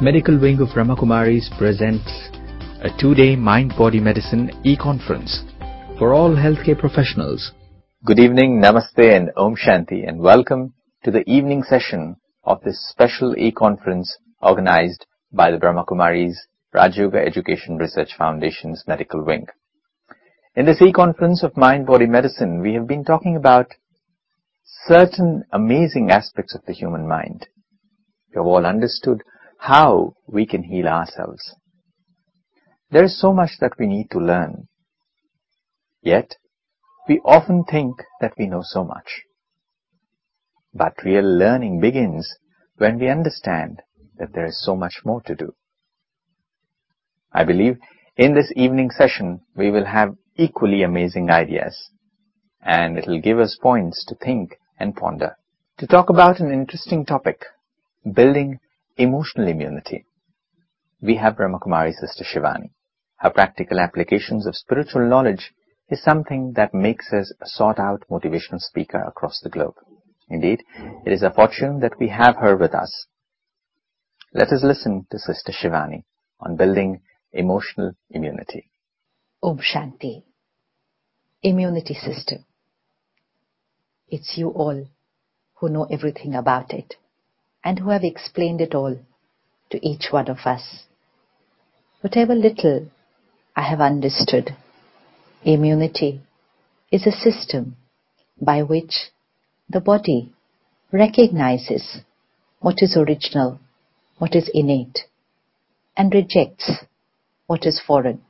Medical Wing of Brahmakumaris presents a 2-day Mind-Body Medicine e-conference for all healthcare professionals. Good evening, Namaste and Om Shanti, and welcome to the evening session of this special e-conference organized by the Brahmakumaris Raj Yoga Education Research Foundation's Medical Wing. In this e-conference of Mind-Body Medicine, we have been talking about certain amazing aspects of the human mind. We have all understood how we can heal ourselves. There is so much that we need to learn. Yet, we often think that we know so much. But real learning begins when we understand that there is so much more to do. I believe in this evening session, we will have equally amazing ideas, and it will give us points to think and ponder. To talk about an interesting topic, building emotional immunity, we have Brahmakumari Sister Shivani. Her practical applications of spiritual knowledge is something that makes us a sought-out motivational speaker across the globe. Indeed, it is a fortune that we have her with us. Let us listen to Sister Shivani on building emotional immunity. Om Shanti. Immunity system. It's you all who know everything about it and who have explained it all to each one of us. Whatever little I have understood, immunity is a system by which the body recognizes what is original, what is innate, and rejects what is foreign.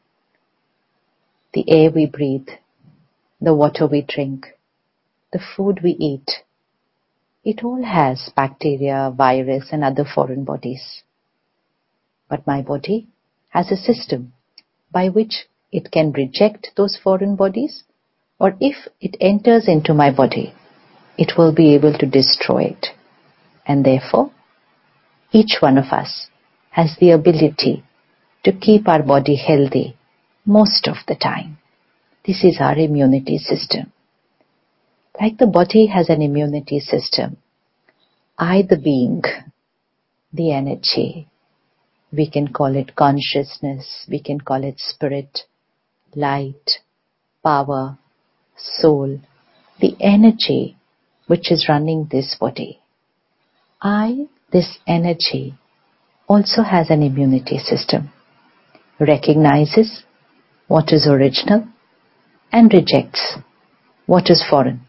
The air we breathe, the water we drink, the food we eat, it all has bacteria, virus, and other foreign bodies. But my body has a system by which it can reject those foreign bodies, or if it enters into my body, it will be able to destroy it. And therefore, each one of us has the ability to keep our body healthy most of the time. This is our immunity system. Like the body has an immunity system, I, the being, the energy, we can call it consciousness, we can call it spirit, light, power, soul, the energy which is running this body. I, this energy, also has an immunity system, recognizes what is original and rejects what is foreign.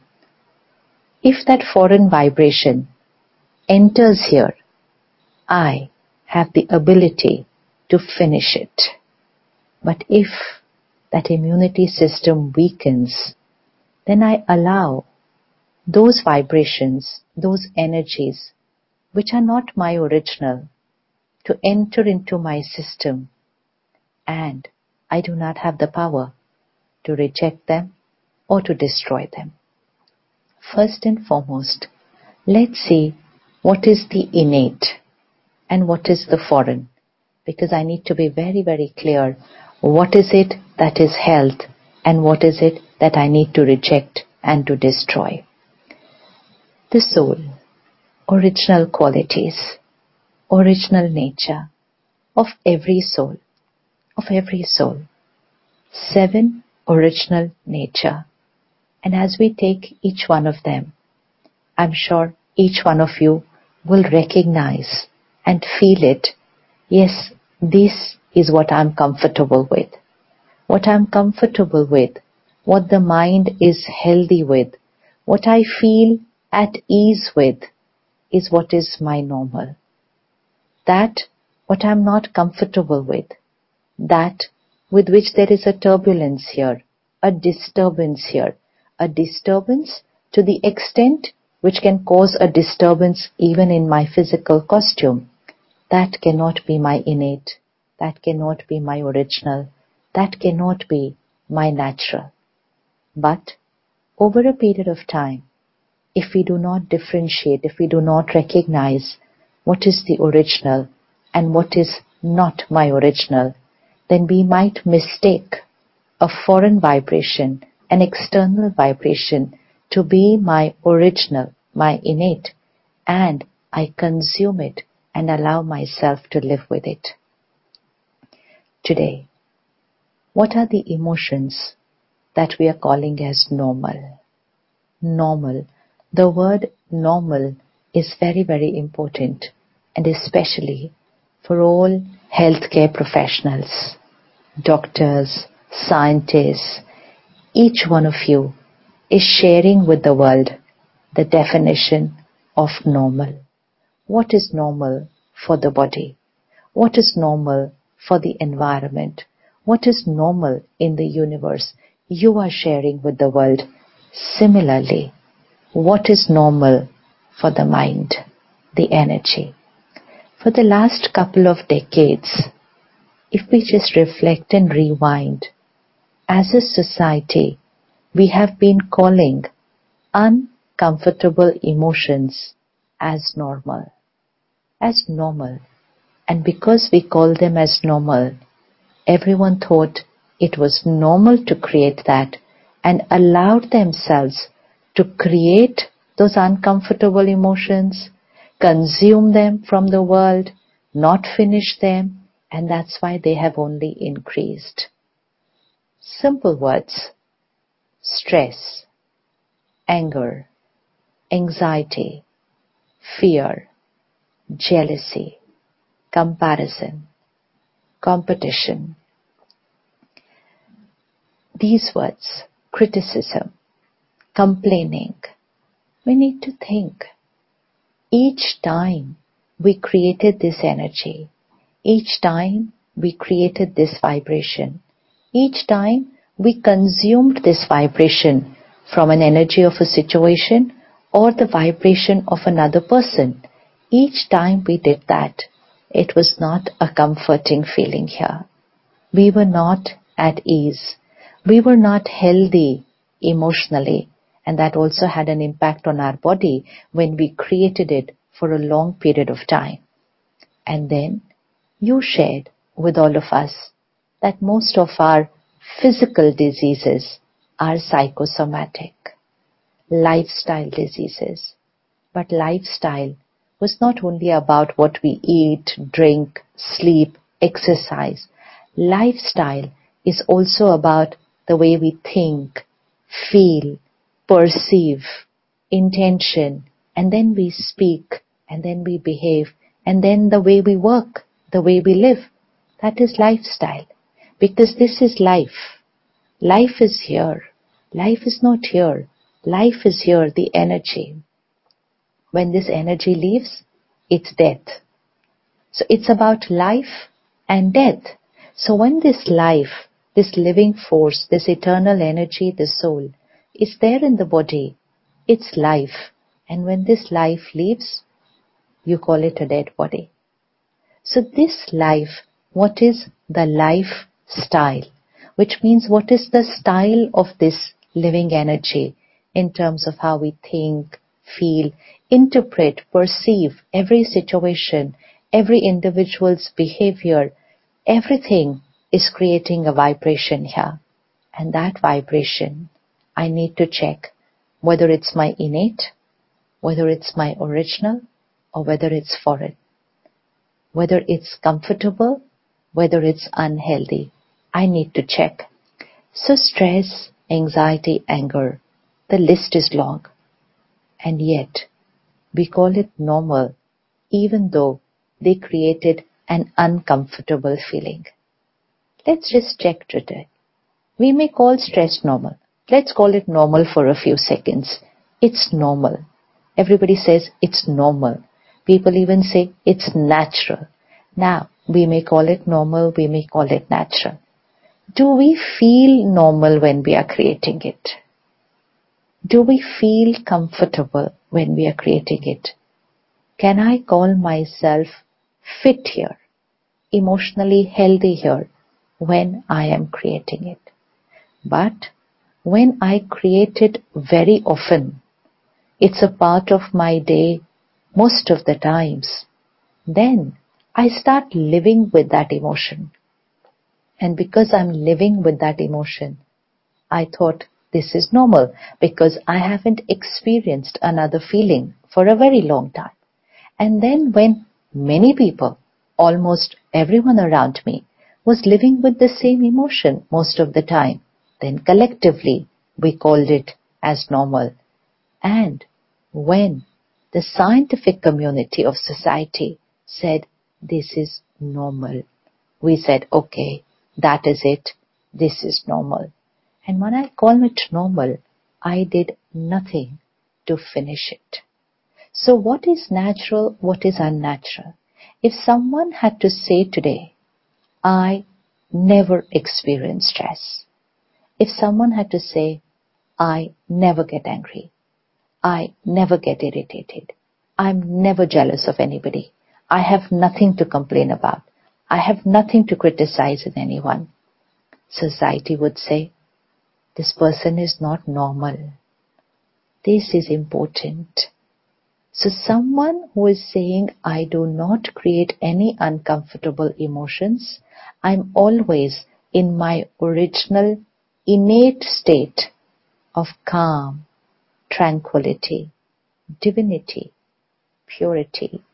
If that foreign vibration enters here, I have the ability to finish it. But if that immunity system weakens, then I allow those vibrations, those energies, which are not my original, to enter into my system, and I do not have the power to reject them or to destroy them. First and foremost, let's see what is the innate and what is the foreign, because I need to be very, very clear what is it that is health and what is it that I need to reject and to destroy. The soul, original qualities, original nature of every soul, 7 original nature. And as we take each one of them, I'm sure each one of you will recognize and feel it. Yes, this is what I'm comfortable with. What I'm comfortable with, what the mind is healthy with, what I feel at ease with, is what is my normal. That, what I'm not comfortable with, that with which there is a turbulence here, a disturbance here, a disturbance to the extent which can cause a disturbance even in my physical costume, that cannot be my innate, that cannot be my original, that cannot be my natural. But over a period of time, if we do not differentiate, if we do not recognize what is the original and what is not my original, then we might mistake a foreign vibration, an external vibration, to be my original, my innate, and I consume it and allow myself to live with it. Today, what are the emotions that we are calling as normal? Normal. The word normal is very, very important, and especially for all healthcare professionals, doctors, scientists. Each one of you is sharing with the world the definition of normal. What is normal for the body? What is normal for the environment? What is normal in the universe? You are sharing with the world. Similarly, what is normal for the mind, the energy? For the last couple of decades, if we just reflect and rewind, as a society, we have been calling uncomfortable emotions as normal. As normal. And because we call them as normal, everyone thought it was normal to create that and allowed themselves to create those uncomfortable emotions, consume them from the world, not finish them, and that's why they have only increased. Simple words: stress, anger, anxiety, fear, jealousy, comparison, competition. These words, criticism, complaining, we need to think. Each time we created this energy, each time we created this vibration, each time we consumed this vibration from an energy of a situation or the vibration of another person, each time we did that, it was not a comforting feeling here. We were not at ease. We were not healthy emotionally, and that also had an impact on our body when we created it for a long period of time. And then you shared with all of us that most of our physical diseases are psychosomatic, lifestyle diseases. But lifestyle was not only about what we eat, drink, sleep, exercise. Lifestyle is also about the way we think, feel, perceive, intention, and then we speak, and then we behave, and then the way we work, the way we live. That is lifestyle. Because this is life. Life is here. Life is not here. Life is here, the energy. When this energy leaves, it's death. So it's about life and death. So when this life, this living force, this eternal energy, the soul, is there in the body, it's life. And when this life leaves, you call it a dead body. So this life, what is the lifestyle? Which means what is the style of this living energy in terms of how we think, feel, interpret, perceive every situation, every individual's behavior, everything is creating a vibration here. And that vibration, I need to check whether it's my innate, whether it's my original, or whether it's foreign. Whether it's comfortable, whether it's unhealthy. I need to check. So stress, anxiety, anger, the list is long. And yet, we call it normal, even though they created an uncomfortable feeling. Let's just check today. We may call stress normal. Let's call it normal for a few seconds. It's normal. Everybody says it's normal. People even say it's natural. Now, we may call it normal, we may call it natural. Do we feel normal when we are creating it? Do we feel comfortable when we are creating it? Can I call myself fit here, emotionally healthy here when I am creating it? But when I create it very often, it's a part of my day most of the times, then I start living with that emotion. And because I'm living with that emotion, I thought this is normal because I haven't experienced another feeling for a very long time. And then when many people, almost everyone around me, was living with the same emotion most of the time. Then collectively, we called it as normal. And when the scientific community of society said this is normal, we said, okay, that is it. This is normal. And when I call it normal, I did nothing to finish it. So what is natural, what is unnatural? If someone had to say today, I never experience stress. If someone had to say, I never get angry. I never get irritated. I'm never jealous of anybody. I have nothing to complain about. I have nothing to criticize in anyone. Society would say, this person is not normal. This is important. So someone who is saying, I do not create any uncomfortable emotions, I'm always in my original innate state of calm, tranquility, divinity, purity,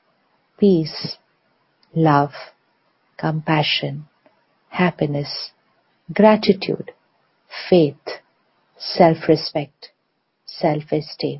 peace, love, compassion, happiness, gratitude, faith, self-respect, self-esteem,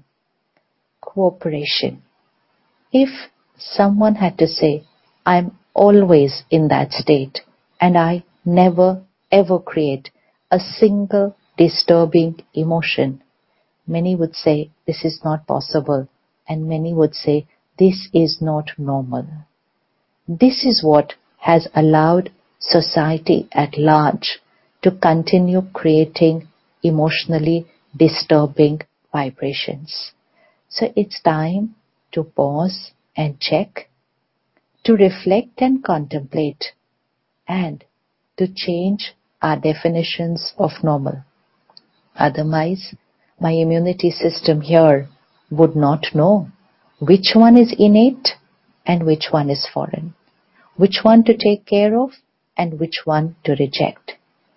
cooperation. If someone had to say, I'm always in that state and I never ever create a single disturbing emotion, many would say this is not possible, and many would say this is not normal. This is what has allowed society at large to continue creating emotionally disturbing vibrations. So it's time to pause and check, to reflect and contemplate, and to change our definitions of normal. Otherwise, my immunity system here would not know which one is innate and which one is foreign, which one to take care of and which one to reject.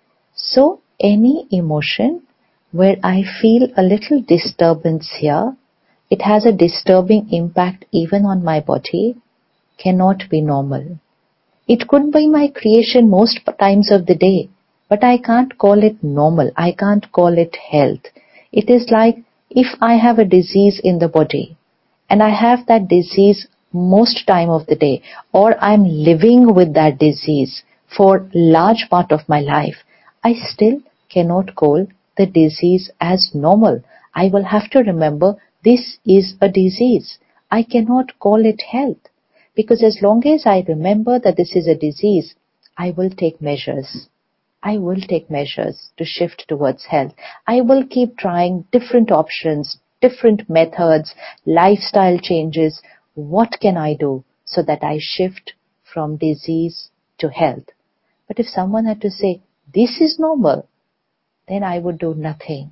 So any emotion where I feel a little disturbance here, it has a disturbing impact even on my body, cannot be normal. It could be my creation most times of the day, but I can't call it normal. I can't call it health. It is like if I have a disease in the body and I have that disease most time of the day, or I'm living with that disease for large part of my life, I still cannot call the disease as normal. I will have to remember this is a disease. I cannot call it health. Because as long as I remember that this is a disease, I will take measures. I will take measures to shift towards health. I will keep trying different options, different methods, lifestyle changes. What can I do so that I shift from disease to health? But if someone had to say, this is normal, then I would do nothing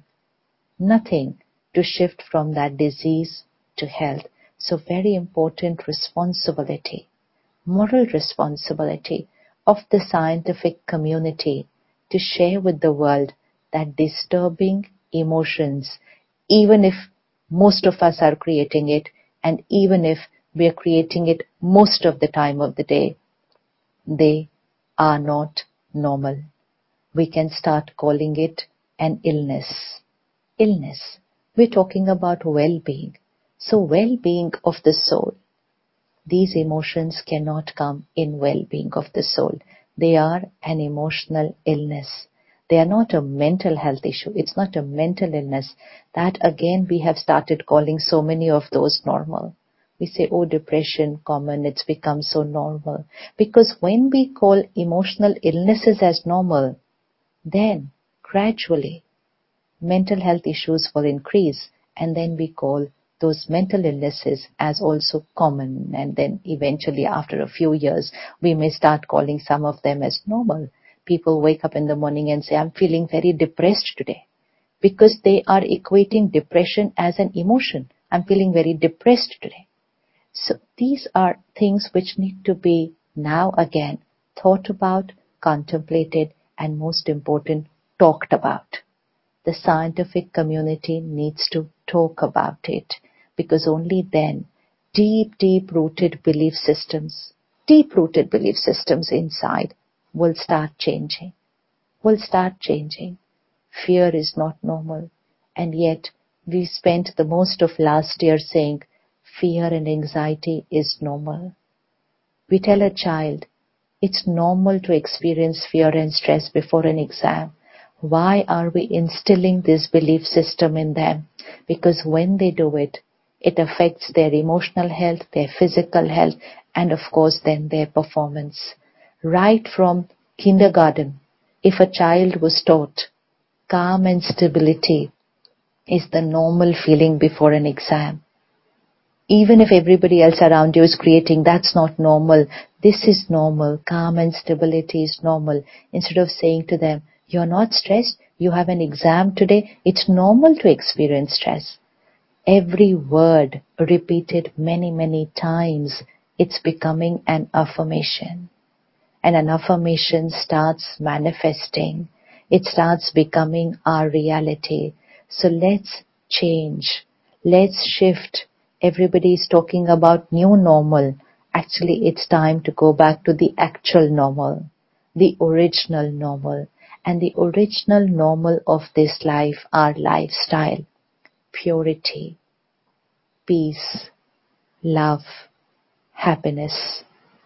to shift from that disease to health. So very important responsibility, moral responsibility of the scientific community to share with the world that disturbing emotions, even if most of us are creating it, and even if we are creating it most of the time of the day, they are not normal. We can start calling it an illness. Illness. We're talking about well-being. So well-being of the soul. These emotions cannot come in well-being of the soul. They are an emotional illness. They are not a mental health issue. It's not a mental illness. That again we have started calling so many of those normal. We say, oh, depression, common, it's become so normal. Because when we call emotional illnesses as normal, then gradually mental health issues will increase, and then we call those mental illnesses as also common, and then eventually after a few years we may start calling some of them as normal. People wake up in the morning and say, I'm feeling very depressed today, because they are equating depression as an emotion. I'm feeling very depressed today. So these are things which need to be now again thought about, contemplated, and most important, talked about. The scientific community needs to talk about it, because only then deep-rooted belief systems inside will start changing. Fear is not normal. And yet, we spent the most of last year saying fear and anxiety is normal. We tell a child, it's normal to experience fear and stress before an exam. Why are we instilling this belief system in them? Because when they do it, it affects their emotional health, their physical health, and of course then their performance. Right from kindergarten, if a child was taught calm and stability is the normal feeling before an exam, even if everybody else around you is creating, that's not normal, this is normal, calm and stability is normal. Instead of saying to them, you're not stressed, you have an exam today, it's normal to experience stress. Every word repeated many times, it's becoming an affirmation. And an affirmation starts manifesting. It starts becoming our reality. So let's change. Let's shift. Everybody is talking about new normal. Actually, it's time to go back to the actual normal, the original normal. And the original normal of this life, our lifestyle, purity, peace, love, happiness,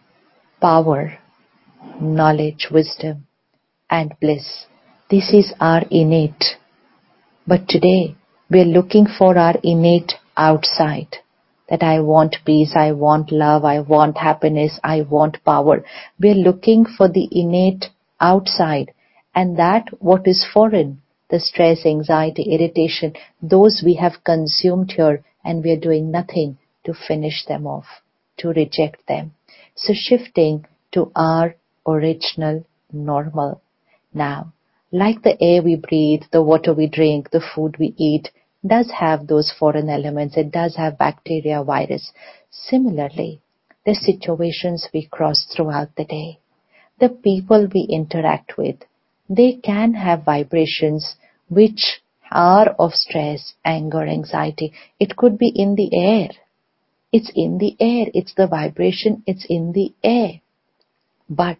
power, knowledge, wisdom, and bliss. This is our innate. But today, we are looking for our innate outside. That I want peace, I want love, I want happiness, I want power. We are looking for the innate outside. And that what is foreign, the stress, anxiety, irritation, those we have consumed here and we are doing nothing to finish them off, to reject them. So shifting to our original normal. Now, like the air we breathe, the water we drink, the food we eat, does have those foreign elements. It does have bacteria, virus. Similarly, the situations we cross throughout the day, the people we interact with, they can have vibrations which are of stress, anger, anxiety. It could be in the air. It's in the air. It's the vibration. It's in the air. But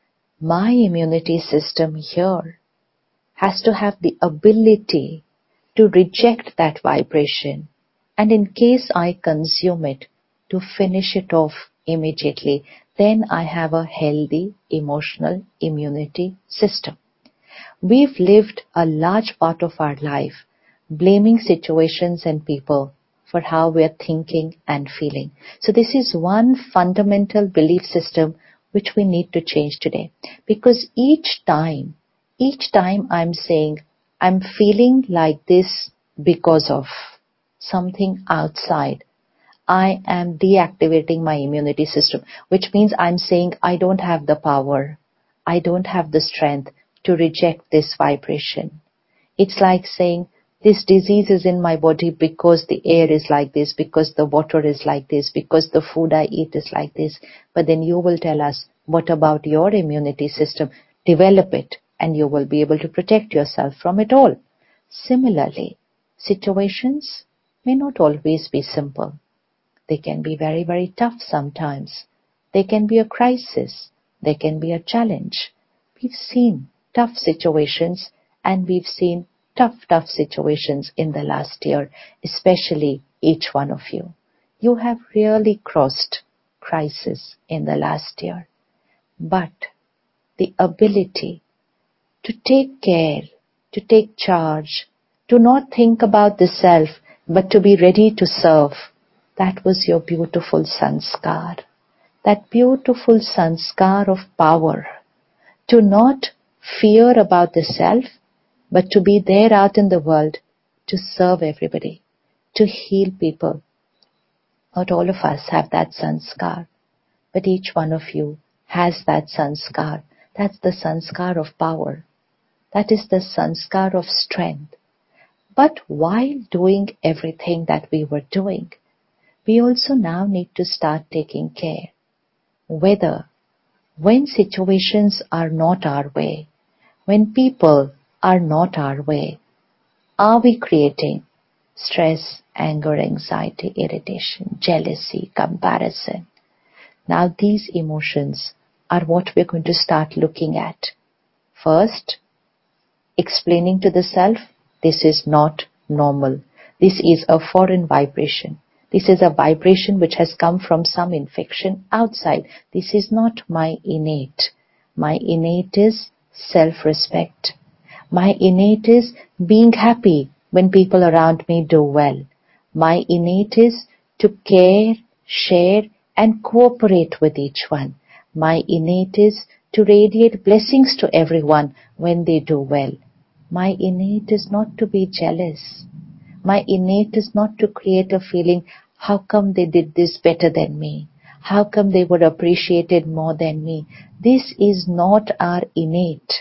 my immunity system here has to have the ability to reject that vibration, and in case I consume it, to finish it off immediately. Then I have a healthy emotional immunity system. We've lived a large part of our life blaming situations and people for how we're thinking and feeling. So this is one fundamental belief system which we need to change today. Because each time I'm saying, I'm feeling like this because of something outside, I am deactivating my immunity system, which means I'm saying I don't have the power, I don't have the strength to reject this vibration. It's like saying, this disease is in my body because the air is like this, because the water is like this, because the food I eat is like this. But then you will tell us, what about your immunity system? Develop it, and you will be able to protect yourself from it all. Similarly, situations may not always be simple. They can be very tough sometimes. They can be a crisis. They can be a challenge. We've seen tough situations, and we've seen tough situations in the last year, especially each one of you. You have really crossed crisis in the last year. But the ability to take care, to take charge, to not think about the self, but to be ready to serve, that was your beautiful sanskar. That beautiful sanskar of power. To not fear about the self, but to be there out in the world to serve everybody, to heal people. Not all of us have that sanskar, but each one of you has that sanskar. That's the sanskar of power. That is the sanskar of strength. But while doing everything that we were doing, we also now need to start taking care. Whether when situations are not our way, when people are not our way, are we creating stress, anger, anxiety, irritation, jealousy, comparison. Now these emotions are what we're going to start looking at. First, explaining to the self, this is not normal. This is a foreign vibration. This is a vibration which has come from some infection outside. This is not my innate. My innate is self-respect. My innate is being happy when people around me do well. My innate is to care, share, and cooperate with each one. My innate is to radiate blessings to everyone when they do well. My innate is not to be jealous. My innate is not to create a feeling, how come they did this better than me? How come they were appreciated more than me? This is not our innate.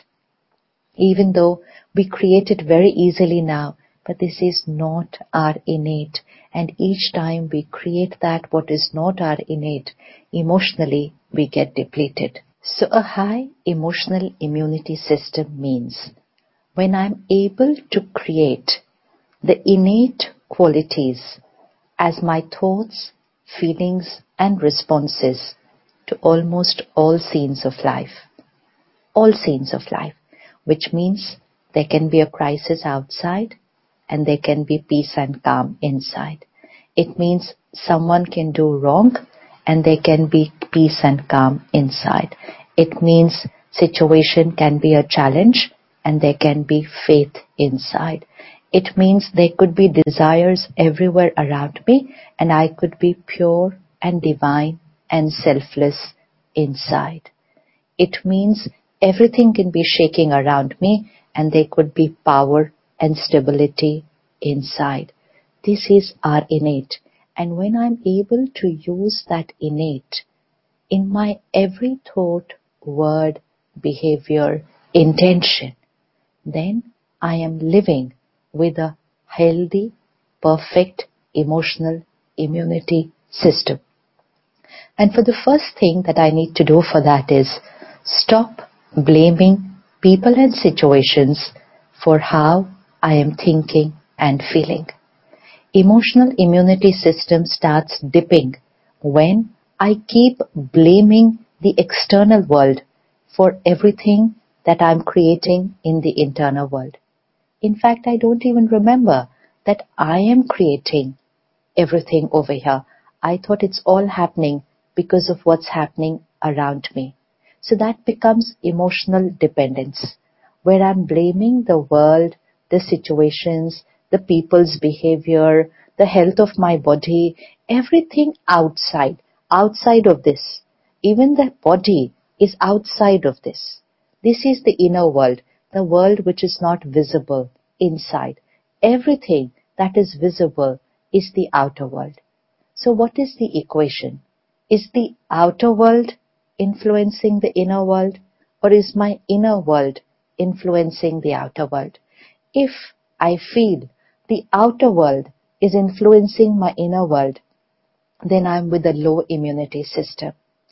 Even though we create it very easily now, but this is not our innate. And each time we create that what is not our innate, emotionally we get depleted. So a high emotional immunity system means when I'm able to create the innate qualities as my thoughts, feelings, and responses to almost all scenes of life. All scenes of life, which means there can be a crisis outside and there can be peace and calm inside. It means someone can do wrong and there can be peace and calm inside. It means situation can be a challenge and there can be faith inside. It means there could be desires everywhere around me and I could be pure and divine and selfless inside. It means everything can be shaking around me and there could be power and stability inside. This is our innate. And when I'm able to use that innate in my every thought, word, behavior, intention, then I am living with a healthy, perfect emotional immunity system. And for the first thing that I need to do for that is stop blaming people and situations for how I am thinking and feeling. Emotional immunity system starts dipping when I keep blaming the external world for everything that I'm creating in the internal world. In fact, I don't even remember that I am creating everything over here. I thought it's all happening because of what's happening around me. So that becomes emotional dependence, where I'm blaming the world, the situations, the people's behavior, the health of my body, everything outside of this. Even the body is outside of this. This is the inner world, the world which is not visible inside. Everything that is visible is the outer world. So what is the equation? Is the outer world influencing the inner world, or is my inner world influencing the outer world? If I feel the outer world is influencing my inner world, then I'm with a low immunity system.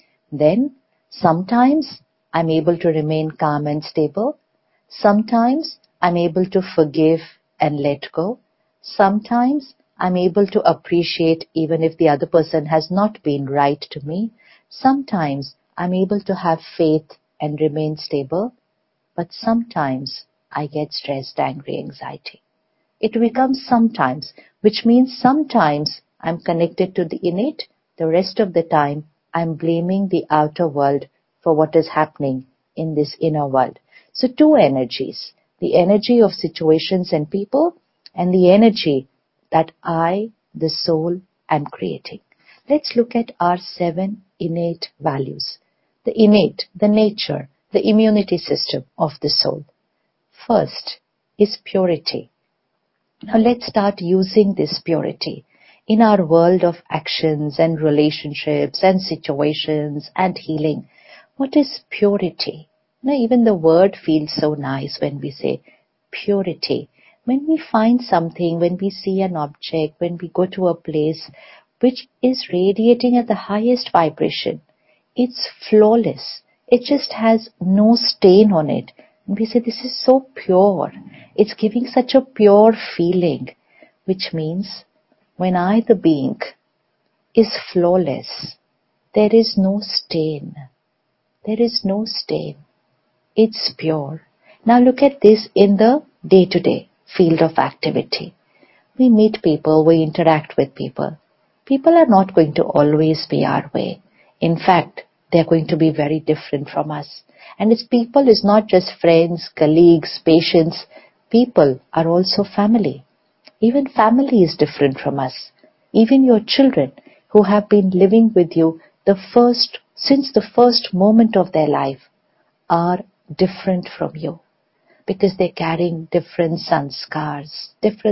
Then sometimes I'm able to remain calm and stable. Sometimes I'm able to forgive and let go. Sometimes I'm able to appreciate even if the other person has not been right to me. Sometimes I'm able to have faith and remain stable. But sometimes I get stressed, angry, anxiety. It becomes sometimes, which means sometimes I'm connected to the innate. The rest of the time I'm blaming the outer world for what is happening in this inner world. So two energies, the energy of situations and people and the energy that I, the soul, am creating. Let's look at our 7 innate values. The innate, the nature, the immunity system of the soul. First is purity. Now let's start using this purity in our world of actions and relationships and situations and healing. What is purity? Now even the word feels so nice when we say purity. When we find something, when we see an object, when we go to a place which is radiating at the highest vibration, it's flawless. It just has no stain on it. And we say, this is so pure. It's giving such a pure feeling, which means when I, the being, is flawless, there is no stain. There is no stain. It's pure. Now look at this in the day-to-day field of activity. We meet people, we interact with people. People are not going to always be our way. In fact, they're going to be very different from us. And it's people is not just friends, colleagues, patients. People are also family. Even family is different from us. Even your children who have been living with you since the first moment of their life are different from you, because they're carrying different sanskars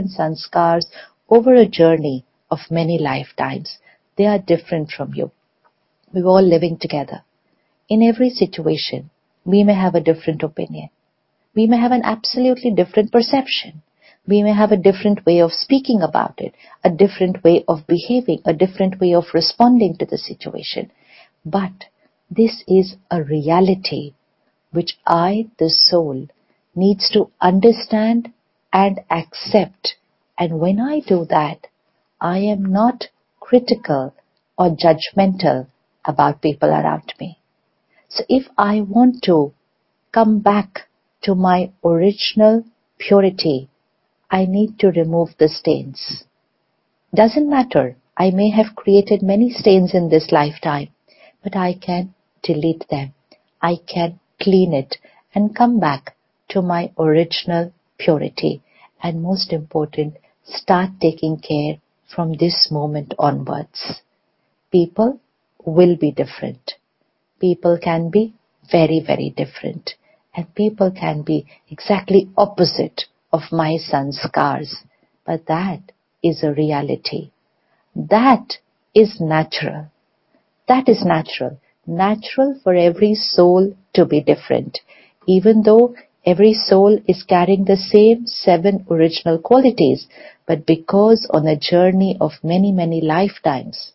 over a journey of many lifetimes. They are different from you. We're all living together. In every situation, we may have a different opinion. We may have an absolutely different perception. We may have a different way of speaking about it, a different way of behaving, a different way of responding to the situation. But this is a reality which I, the soul, needs to understand and accept. And when I do that, I am not critical or judgmental about people around me. So if I want to come back to my original purity, I need to remove the stains. Doesn't matter. I may have created many stains in this lifetime, but I can delete them. I can clean it and come back to my original purity. And most important, start taking care from this moment onwards. People will be different. People can be very, very different. And people can be exactly opposite of my sanskars. But that is a reality. That is natural. That is natural. Natural for every soul to be different. Even though every soul is carrying the same 7 original qualities, but because on a journey of many, many lifetimes,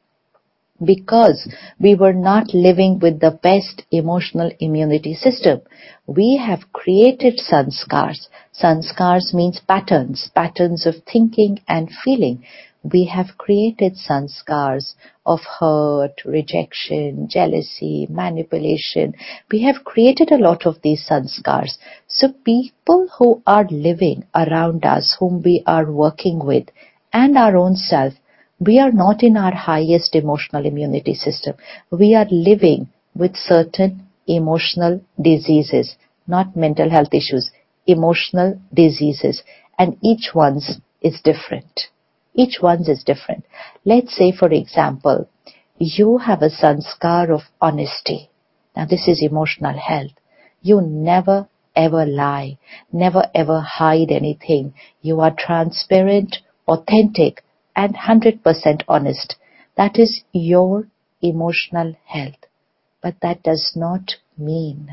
because we were not living with the best emotional immunity system, we have created sanskars. Sanskars means patterns of thinking and feeling. We have created sanskars of hurt, rejection, jealousy, manipulation. We have created a lot of these sanskars. So people who are living around us, whom we are working with, and our own self, we are not in our highest emotional immunity system. We are living with certain emotional diseases, not mental health issues, emotional diseases, and each one's is different. Each one's is different. Let's say, for example, you have a sanskar of honesty. Now, this is emotional health. You never ever lie, never ever hide anything. You are transparent, authentic, and 100% honest. That is your emotional health. But that does not mean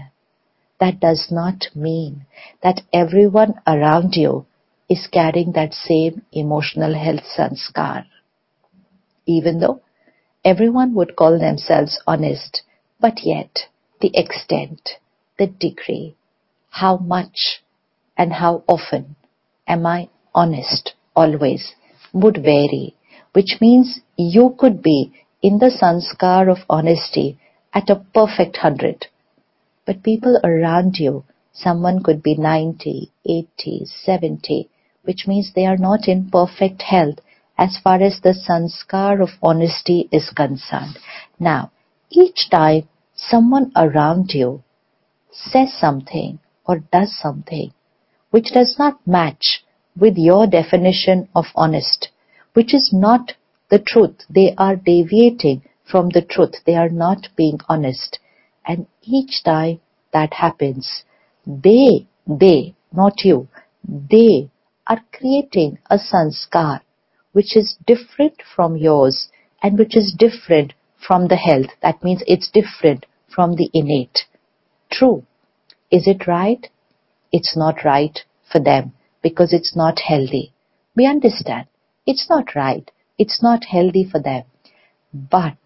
that everyone around you is carrying that same emotional health sanskar. Even though everyone would call themselves honest, but yet the extent, the degree, how much and how often am I honest always would vary, which means you could be in the sanskar of honesty at a perfect 100. But people around you, someone could be 90, 80, 70, which means they are not in perfect health as far as the sanskar of honesty is concerned. Now, each time someone around you says something or does something which does not match with your definition of honest, which is not the truth, they are deviating from the truth, they are not being honest. And each time that happens, they, not you, they are creating a sanskar which is different from yours and which is different from the health. That means it's different from the innate. True. Is it right? It's not right for them because it's not healthy. We understand. It's not right. It's not healthy for them. But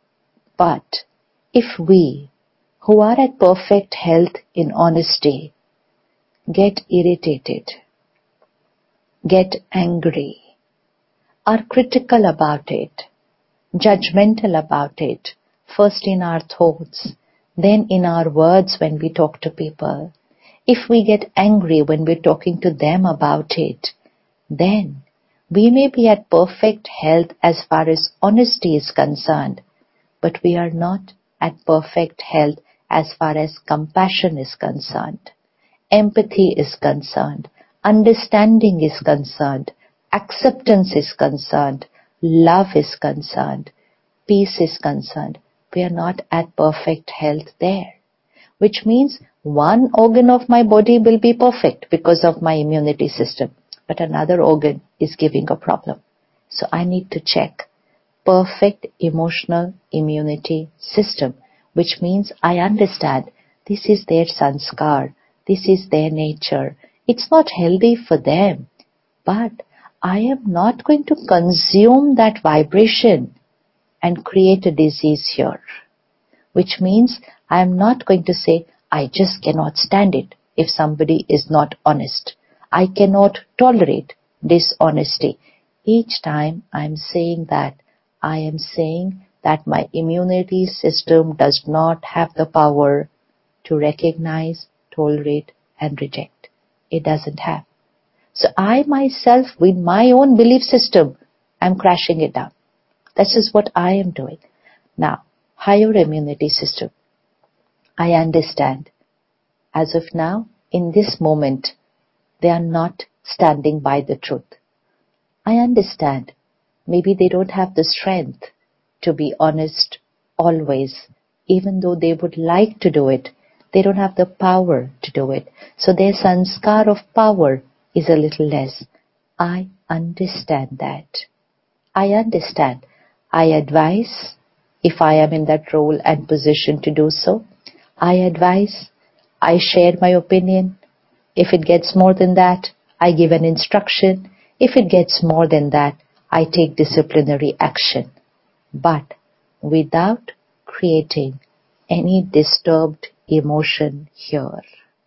if we, who are at perfect health in honesty, get irritated, get angry, are critical about it, judgmental about it, first in our thoughts, then in our words when we talk to people, if we get angry when we're talking to them about it, then we may be at perfect health as far as honesty is concerned, but we are not at perfect health as far as compassion is concerned, empathy is concerned, understanding is concerned, acceptance is concerned, love is concerned, peace is concerned. We are not at perfect health there, which means one organ of my body will be perfect because of my immunity system, but another organ is giving a problem. So I need to check perfect emotional immunity system, which means I understand this is their sanskar, this is their nature. It's not healthy for them, but I am not going to consume that vibration and create a disease here, which means I am not going to say, I just cannot stand it if somebody is not honest. I cannot tolerate dishonesty. Each time I am saying that, I am saying that my immunity system does not have the power to recognize, tolerate, and reject. It doesn't have. So I myself, with my own belief system, am crashing it down. This is what I am doing. Now, higher immunity system. I understand. As of now, in this moment, they are not standing by the truth. I understand. Maybe they don't have the strength to be honest always, even though they would like to do it. They don't have the power to do it. So their sanskar of power is a little less. I understand that. I understand. I advise if I am in that role and position to do so. I advise. I share my opinion. If it gets more than that, I give an instruction. If it gets more than that, I take disciplinary action. But without creating any disturbed emotion here.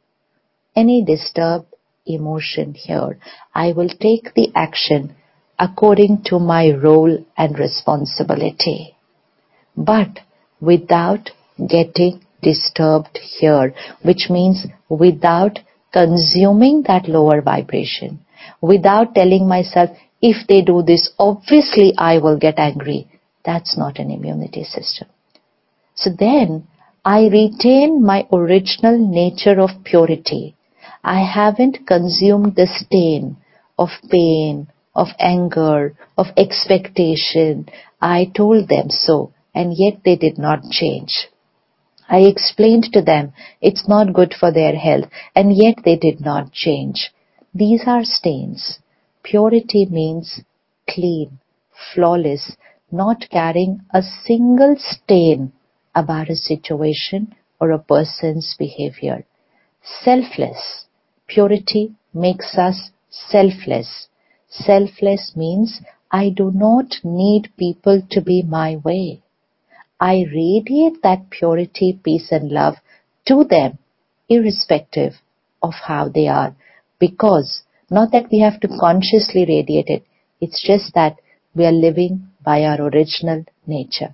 Any disturbed emotion here. I will take the action according to my role and responsibility, but without getting disturbed here, which means without consuming that lower vibration, without telling myself, if they do this, obviously I will get angry. That's not an immunity system. So then I retain my original nature of purity. I haven't consumed the stain of pain, of anger, of expectation. I told them so, and yet they did not change. I explained to them it's not good for their health, and yet they did not change. These are stains. Purity means clean, flawless, not carrying a single stain about a situation or a person's behavior. Selfless. Purity makes us selfless. Selfless means I do not need people to be my way. I radiate that purity, peace and love to them, irrespective of how they are. Because, not that we have to consciously radiate it, it's just that we are living by our original nature.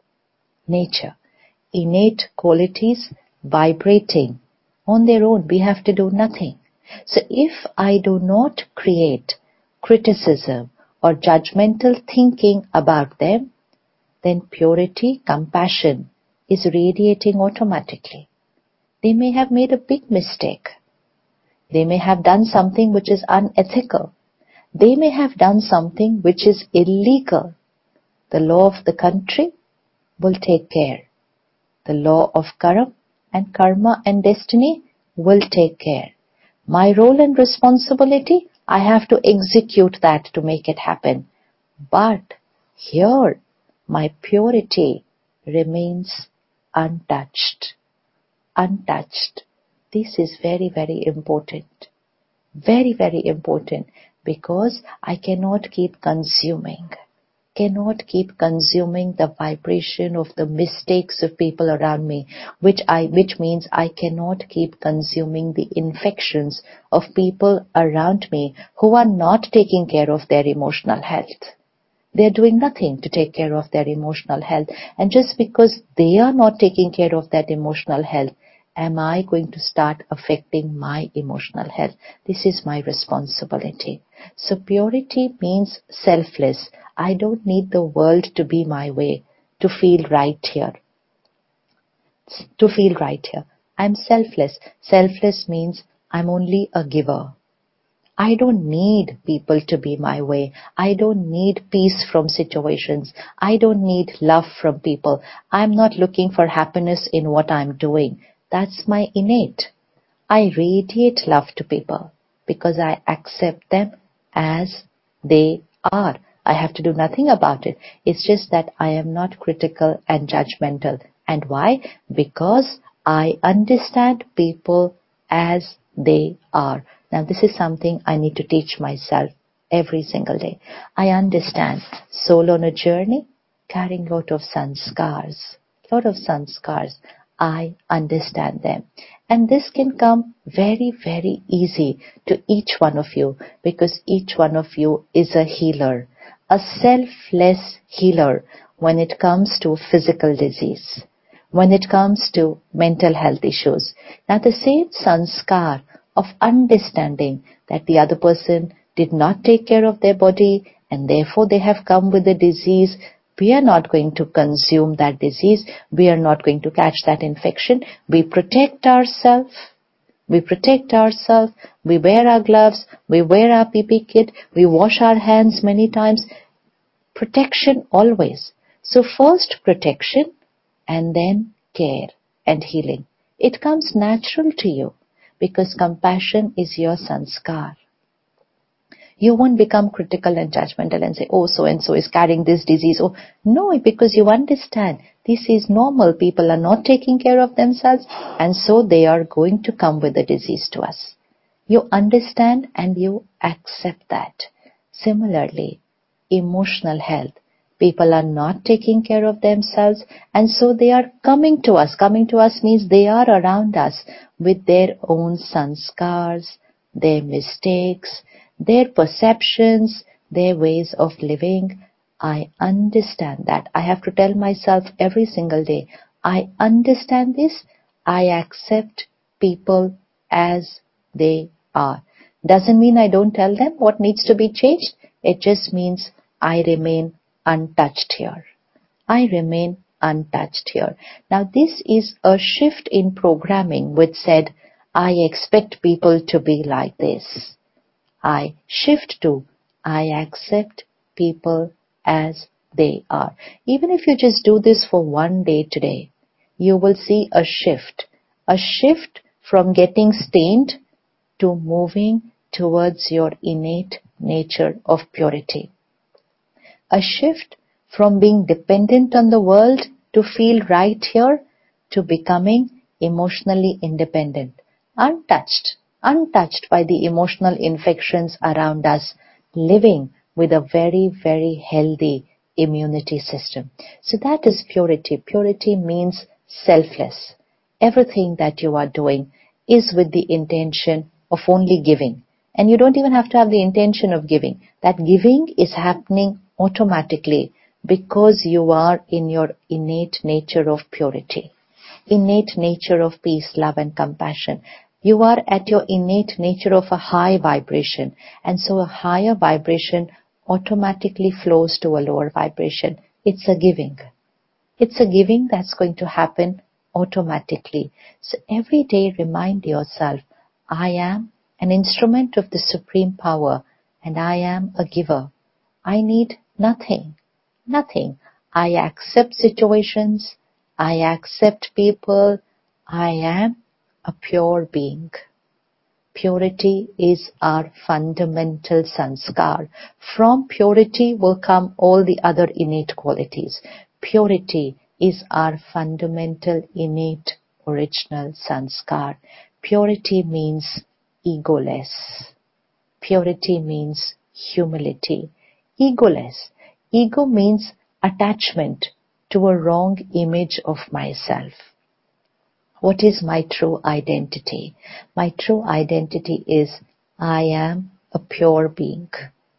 Nature. Innate qualities vibrating on their own. We have to do nothing. So if I do not create criticism or judgmental thinking about them, then purity, compassion is radiating automatically. They may have made a big mistake. They may have done something which is unethical. They may have done something which is illegal. The law of the country will take care. The law of karma and destiny will take care. My role and responsibility, I have to execute that to make it happen. But here, my purity remains untouched. Untouched. This is very, very important. Very, very important, because I cannot keep consuming. Cannot keep consuming the vibration of the mistakes of people around me, which means I cannot keep consuming the infections of people around me who are not taking care of their emotional health. They are doing nothing to take care of their emotional health. And just because they are not taking care of that emotional health, am I going to start affecting my emotional health? This is my responsibility. So purity means selfless. I don't need the world to be my way to feel right here. I'm selfless. Selfless means I'm only a giver. I don't need people to be my way. I don't need peace from situations. I don't need love from people. I'm not looking for happiness in what I'm doing. That's my innate. I radiate love to people because I accept them as they are. I have to do nothing about it. It's just that I am not critical and judgmental. And why? Because I understand people as they are. Now, this is something I need to teach myself every single day. I understand soul on a journey, carrying a lot of sanskars. I understand them. And this can come very, very easy to each one of you because each one of you is a healer, a selfless healer when it comes to physical disease, when it comes to mental health issues. Now, the same sanskar of understanding that the other person did not take care of their body and therefore they have come with a disease. We are not going to consume that disease. We are not going to catch that infection. We protect ourselves. We wear our gloves. We wear our PP kit. We wash our hands many times. Protection always. So first protection and then care and healing. It comes natural to you because compassion is your sanskar. You won't become critical and judgmental and say, oh, so-and-so is carrying this disease. Oh, no, because you understand this is normal. People are not taking care of themselves and so they are going to come with the disease to us. You understand and you accept that. Similarly, emotional health. People are not taking care of themselves and so they are coming to us. Coming to us means they are around us with their own sanskars, their mistakes, their perceptions, their ways of living. I understand that. I have to tell myself every single day, I understand this. I accept people as they are. Doesn't mean I don't tell them what needs to be changed. It just means I remain untouched here. I remain untouched here. Now this is a shift in programming which said, I expect people to be like this. I shift to, I accept people as they are. Even if you just do this for one day today, you will see a shift from getting stained to moving towards your innate nature of purity. A shift from being dependent on the world to feel right here to becoming emotionally independent, untouched by the emotional infections around us, living with a very, very healthy immunity system. So that is purity. Purity means selfless. Everything that you are doing is with the intention of only giving. And you don't even have to have the intention of giving. That giving is happening automatically because you are in your innate nature of purity, innate nature of peace, love and compassion. You are at your innate nature of a high vibration, and so a higher vibration automatically flows to a lower vibration. It's a giving. It's a giving that's going to happen automatically. So every day remind yourself, I am an instrument of the supreme power and I am a giver. I need nothing. I accept situations. I accept people. I am a pure being. Purity is our fundamental sanskar. From purity will come all the other innate qualities. Purity is our fundamental, innate, original sanskar. Purity means egoless. Purity means humility. Egoless. Ego means attachment to a wrong image of myself. What is my true identity? My true identity is I am a pure being.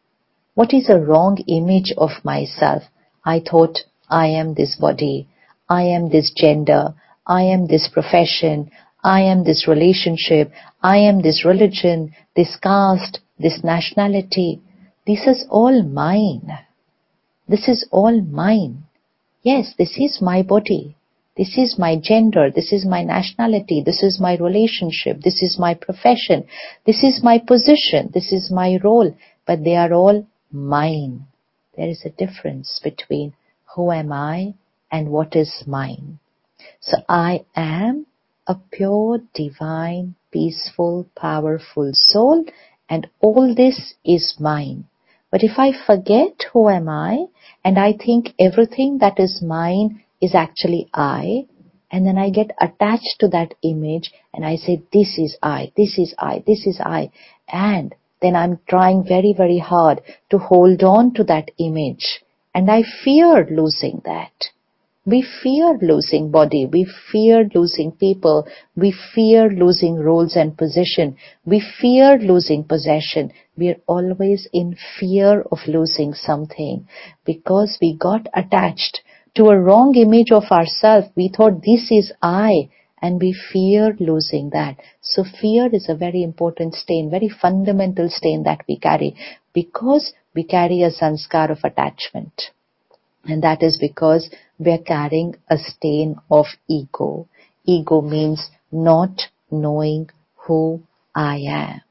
What is a wrong image of myself? I thought I am this body, I am this gender, I am this profession, I am this relationship, I am this religion, this caste, this nationality. This is all mine. This is all mine. Yes, this is my body. This is my gender. This is my nationality. This is my relationship. This is my profession. This is my position. This is my role. But they are all mine. There is a difference between who am I and what is mine. So I am a pure, divine, peaceful, powerful soul, and all this is mine. But if I forget who am I, and I think everything that is mine is actually I, and then I get attached to that image and I say, this is I, this is I, this is I, and then I'm trying very, very hard to hold on to that image, and I fear losing that. We fear losing body, we fear losing people, we fear losing roles and position, we fear losing possession. We are always in fear of losing something because we got attached to a wrong image of ourselves. We thought this is I, and we fear losing that. So fear is a very important stain, very fundamental stain that we carry because we carry a sanskar of attachment. And that is because we are carrying a stain of ego. Ego means not knowing who I am.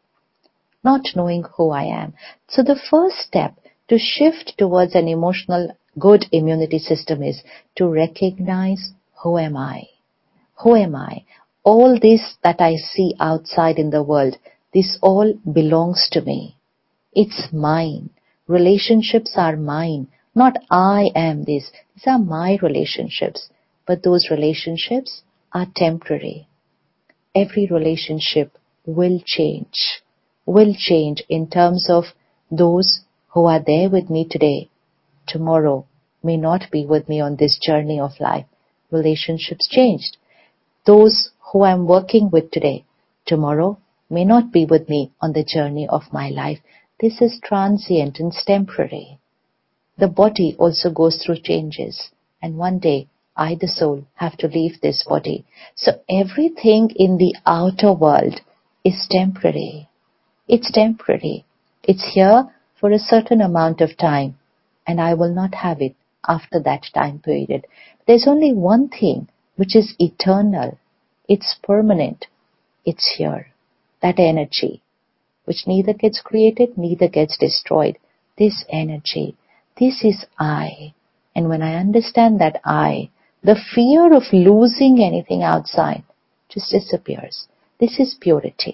Not knowing who I am. So the first step to shift towards an emotional good immunity system is to recognize who am I. Who am I? All this that I see outside in the world, this all belongs to me. It's mine. Relationships are mine. Not I am this. These are my relationships. But those relationships are temporary. Every relationship will change. Will change in terms of those who are there with me today. Tomorrow may not be with me on this journey of life. Relationships changed. Those who I'm working with today, tomorrow may not be with me on the journey of my life. This is transient and temporary. The body also goes through changes, and one day I, the soul, have to leave this body. So everything in the outer world is temporary. It's temporary. It's here for a certain amount of time, and I will not have it after that time period. There's only one thing which is eternal. It's permanent. It's here. That energy, which neither gets created, neither gets destroyed. This energy, this is I. And when I understand that I, the fear of losing anything outside just disappears. This is purity.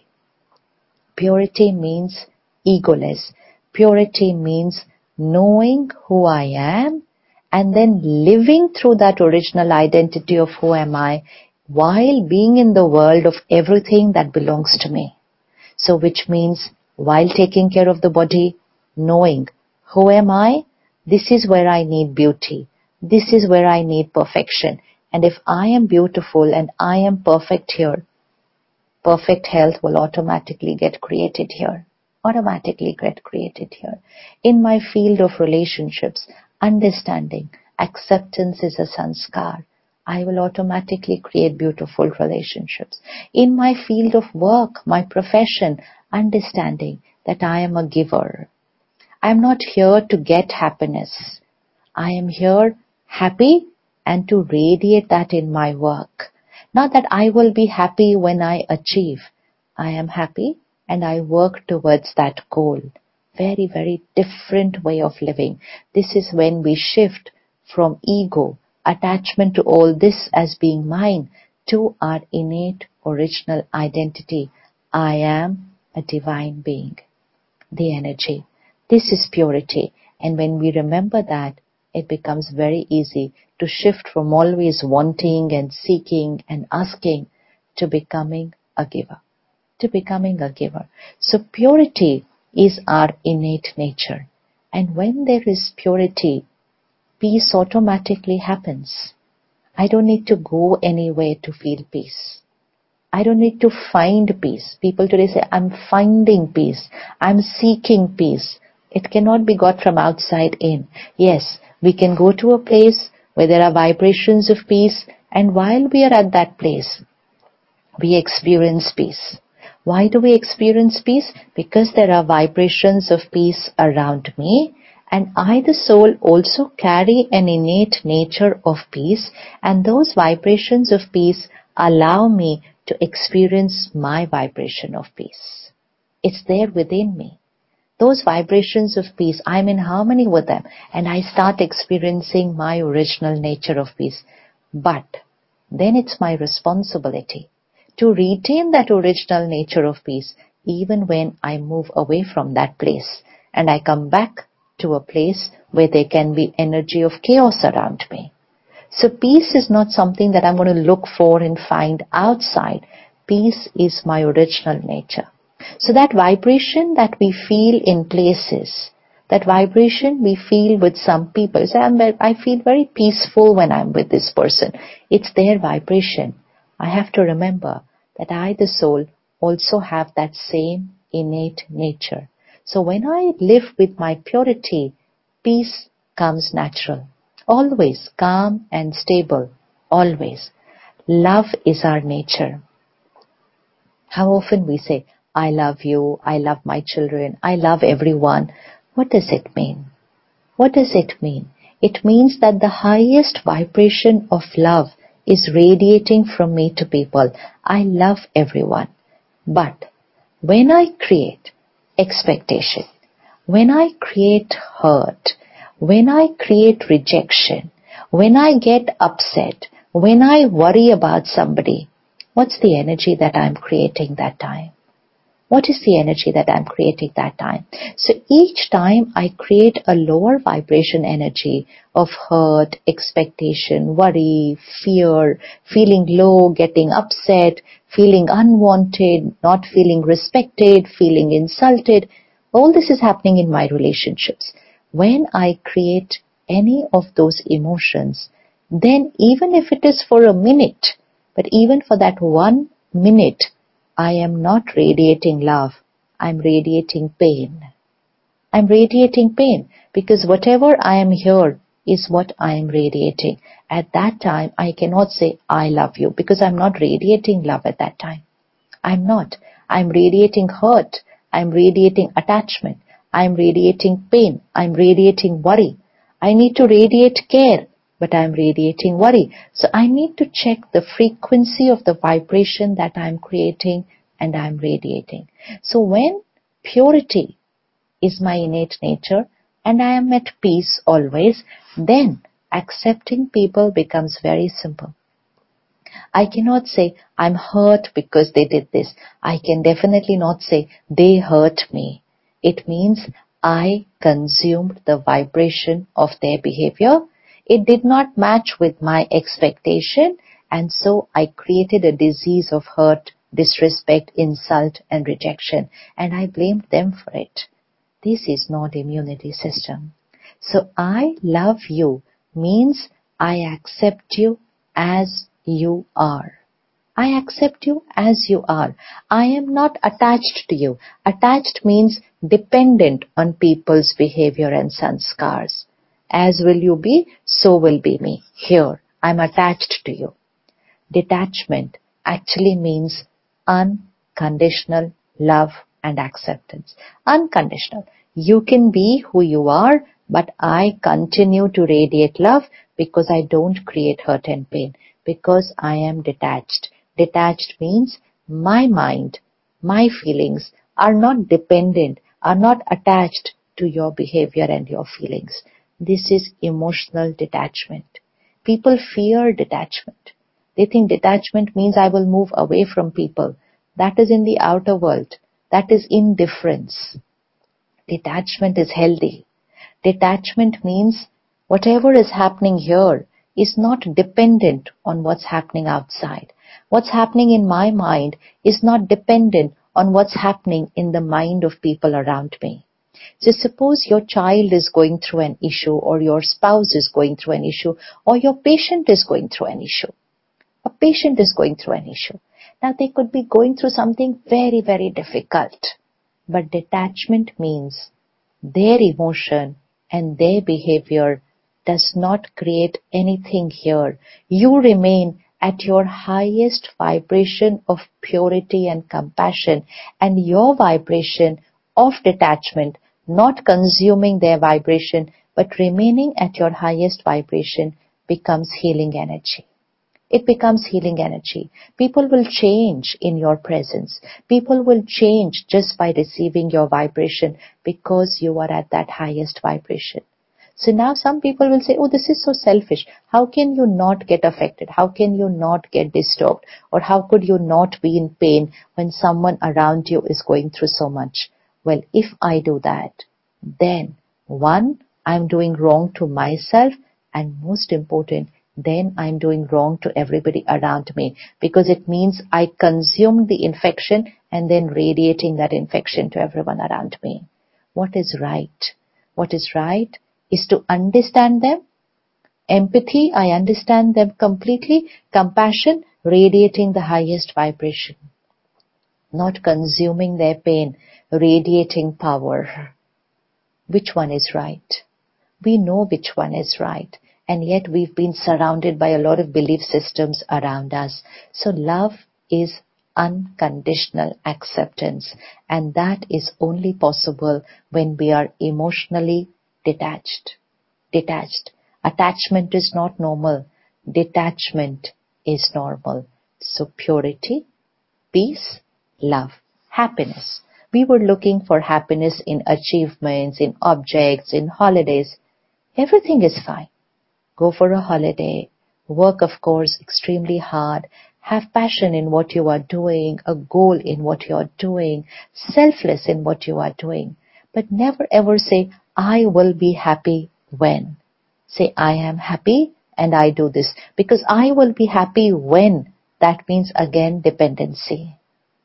Purity means egoless. Purity means knowing who I am and then living through that original identity of who am I while being in the world of everything that belongs to me. So which means while taking care of the body, knowing who am I, this is where I need beauty. This is where I need perfection. And if I am beautiful and I am perfect here, perfect health will automatically get created here. Automatically get created here. In my field of relationships, understanding, acceptance is a sanskar. I will automatically create beautiful relationships. In my field of work, my profession, understanding that I am a giver. I am not here to get happiness. I am here happy and to radiate that in my work. Not that I will be happy when I achieve. I am happy and I work towards that goal. Very, very different way of living. This is when we shift from ego, attachment to all this as being mine, to our innate original identity. I am a divine being. The energy. This is purity. And when we remember that, it becomes very easy to shift from always wanting and seeking and asking to becoming a giver. To becoming a giver. So purity is our innate nature. And when there is purity, peace automatically happens. I don't need to go anywhere to feel peace. I don't need to find peace. People today say, I'm finding peace. I'm seeking peace. It cannot be got from outside in. Yes, we can go to a place where there are vibrations of peace, and while we are at that place, we experience peace. Why do we experience peace? Because there are vibrations of peace around me, and I, the soul, also carry an innate nature of peace, and those vibrations of peace allow me to experience my vibration of peace. It's there within me. Those vibrations of peace, I'm in harmony with them, and I start experiencing my original nature of peace. But then it's my responsibility to retain that original nature of peace even when I move away from that place and I come back to a place where there can be energy of chaos around me. So peace is not something that I'm going to look for and find outside. Peace is my original nature. So that vibration that we feel in places, that vibration we feel with some people. So I feel very peaceful when I'm with this person. It's their vibration. I have to remember that I, the soul, also have that same innate nature. So when I live with my purity, peace comes natural. Always calm and stable. Always. Love is our nature. How often we say, I love you, I love my children, I love everyone. What does it mean? What does it mean? It means that the highest vibration of love is radiating from me to people. I love everyone. But when I create expectation, when I create hurt, when I create rejection, when I get upset, when I worry about somebody, what's the energy that I'm creating that time? What is the energy that I'm creating that time? So each time I create a lower vibration energy of hurt, expectation, worry, fear, feeling low, getting upset, feeling unwanted, not feeling respected, feeling insulted. All this is happening in my relationships. When I create any of those emotions, then even if it is for a minute, but even for that 1 minute, I am not radiating love. I'm radiating pain. I'm radiating pain because whatever I am here is what I am radiating. At that time, I cannot say, I love you, because I'm not radiating love at that time. I'm not. I'm radiating hurt. I'm radiating attachment. I'm radiating pain. I'm radiating worry. I need to radiate care, but I'm radiating worry. So I need to check the frequency of the vibration that I'm creating and I'm radiating. So when purity is my innate nature and I am at peace always, then accepting people becomes very simple. I cannot say I'm hurt because they did this. I can definitely not say they hurt me. It means I consumed the vibration of their behavior. It did not match with my expectation, and so I created a disease of hurt, disrespect, insult, and rejection, and I blamed them for it. This is not immunity system. So I love you means I accept you as you are. I accept you as you are. I am not attached to you. Attached means dependent on people's behavior and sanskars. As will you be, so will be me. Here, I'm attached to you. Detachment actually means unconditional love and acceptance. Unconditional. You can be who you are, but I continue to radiate love because I don't create hurt and pain, because I am detached. Detached means my mind, my feelings are not dependent, are not attached to your behavior and your feelings. This is emotional detachment. People fear detachment. They think detachment means I will move away from people. That is in the outer world. That is indifference. Detachment is healthy. Detachment means whatever is happening here is not dependent on what's happening outside. What's happening in my mind is not dependent on what's happening in the mind of people around me. So suppose your child is going through an issue, or your spouse is going through an issue, or your patient is going through an issue. A patient is going through an issue. Now they could be going through something very, very difficult. But detachment means Their emotion and their behavior does not create anything here. You remain at your highest vibration of purity and compassion, and your vibration of detachment, not consuming their vibration, but remaining at your highest vibration, becomes healing energy. It becomes healing energy. People will change in your presence. People will change just by receiving your vibration because you are at that highest vibration. So now some people will say, oh, this is so selfish. How can you not get affected? How can you not get disturbed? Or how could you not be in pain when someone around you is going through so much? Well, if I do that, then one, I'm doing wrong to myself, and most important, then I'm doing wrong to everybody around me, because it means I consumed the infection and then radiating that infection to everyone around me. What is right? What is right is to understand them. Empathy, I understand them completely. Compassion, radiating the highest vibration. Not consuming their pain, radiating power. Which one is right? We know which one is right. And yet we've been surrounded by a lot of belief systems around us. So love is unconditional acceptance. And that is only possible when we are emotionally detached. Detached. Attachment is not normal. Detachment is normal. So purity, peace, love, happiness. We were looking for happiness in achievements, in objects, in holidays. Everything is fine. Go for a holiday. Work, of course, extremely hard. Have passion in what you are doing, a goal in what you are doing, selfless in what you are doing. But never ever say, I will be happy when. Say, I am happy and I do this. Because I will be happy when, that means again dependency.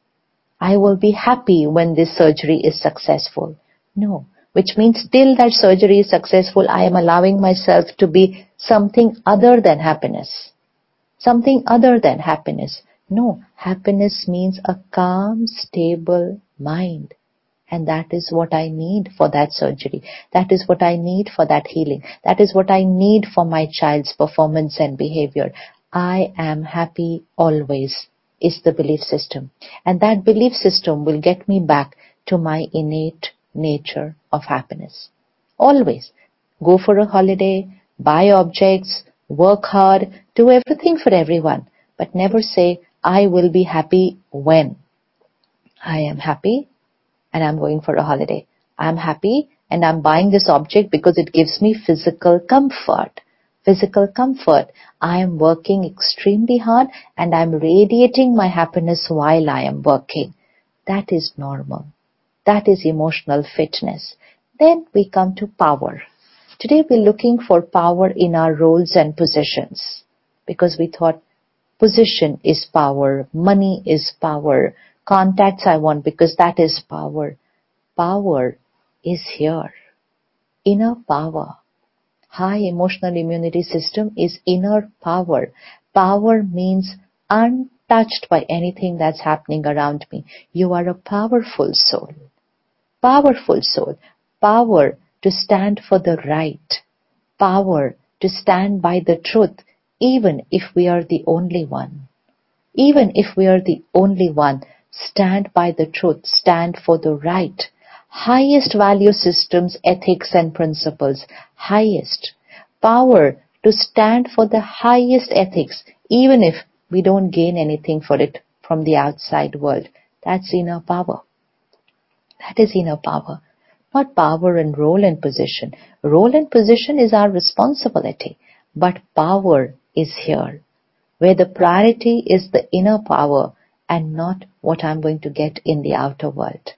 I will be happy when this surgery is successful. No, which means till that surgery is successful, I am allowing myself to be something other than happiness. Something other than happiness. No, happiness means a calm, stable mind. And that is what I need for that surgery. That is what I need for that healing. That is what I need for my child's performance and behavior. I am happy always is the belief system. And that belief system will get me back to my innate nature of happiness. Always. Go for a holiday, buy objects, work hard, do everything for everyone. But never say, I will be happy when. I am happy and I'm going for a holiday. I'm happy and I'm buying this object because it gives me physical comfort. Physical comfort. I am working extremely hard and I'm radiating my happiness while I am working. That is normal. That is emotional fitness. Then we come to power. Today we're looking for power in our roles and positions, because we thought position is power, money is power, contacts I want because that is power. Power is here. Inner power. High emotional immunity system is inner power. Power means untouched by anything that's happening around me. You are a powerful soul. Powerful soul. Power to stand for the right. Power to stand by the truth, even if we are the only one. Even if we are the only one, stand by the truth, stand for the right. Highest value systems, ethics and principles. Highest. Power to stand for the highest ethics, even if we don't gain anything for it from the outside world. That's inner power. That is inner power. Not power and role and position. Role and position is our responsibility. But power is here, where the priority is the inner power and not what I'm going to get in the outer world.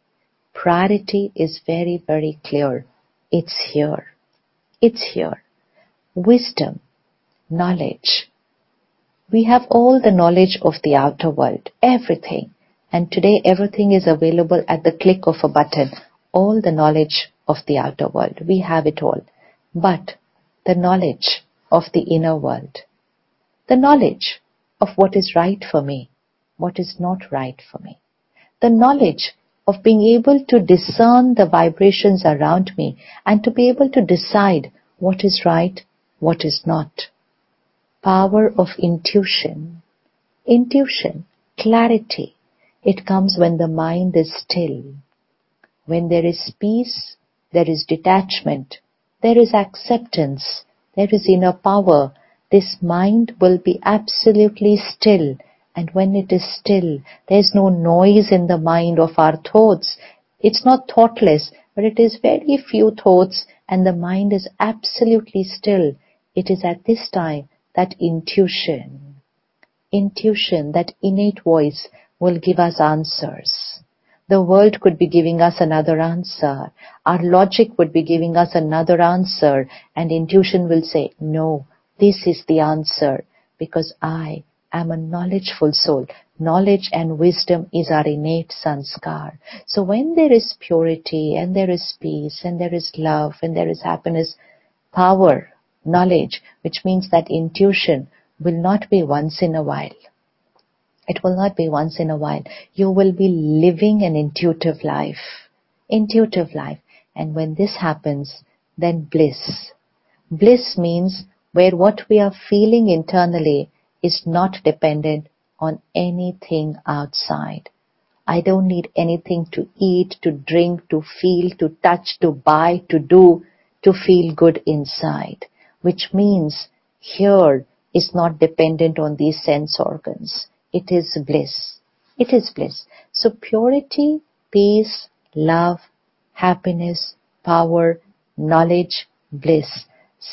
Priority is very, very clear. It's here. It's here. Wisdom, knowledge. We have all the knowledge of the outer world, everything. And today everything is available at the click of a button. All the knowledge of the outer world. We have it all. But the knowledge of the inner world, the knowledge of what is right for me, what is not right for me, the knowledge of being able to discern the vibrations around me and to be able to decide what is right, what is not. Power of intuition. Intuition, clarity. It comes when the mind is still. When there is peace, there is detachment, there is acceptance, there is inner power. This mind will be absolutely still. And when it is still, there is no noise in the mind of our thoughts. It's not thoughtless, but it is very few thoughts and the mind is absolutely still. It is at this time that intuition, that innate voice will give us answers. The world could be giving us another answer. Our logic would be giving us another answer. And intuition will say, no, this is the answer. Because I am a knowledgeful soul. Knowledge and wisdom is our innate sanskar. So when there is purity and there is peace and there is love and there is happiness, power, knowledge, which means that intuition will not be once in a while. It will not be once in a while. You will be living an intuitive life. Intuitive life. And when this happens, then bliss. Bliss means where what we are feeling internally is not dependent on anything outside. I don't need anything to eat, to drink, to feel, to touch, to buy, to do, to feel good inside. Which means here is not dependent on these sense organs. It is bliss. It is bliss. So purity, peace, love, happiness, power, knowledge, bliss.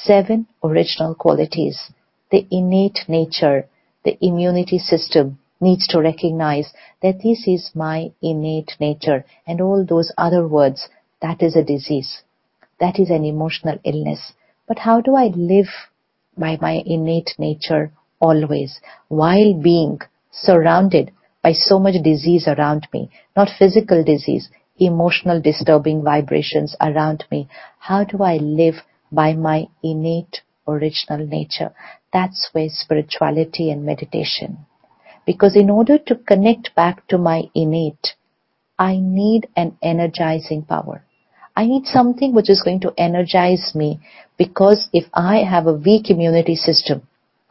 7 original qualities. The innate nature, the immunity system needs to recognize that this is my innate nature, and all those other words, that is a disease. That is an emotional illness. But how do I live by my innate nature always, while being surrounded by so much disease around me? Not physical disease, emotional disturbing vibrations around me. How do I live by my innate original nature? That's where spirituality and meditation. Because in order to connect back to my innate, I need an energizing power. I need something which is going to energize me, because if I have a weak immunity system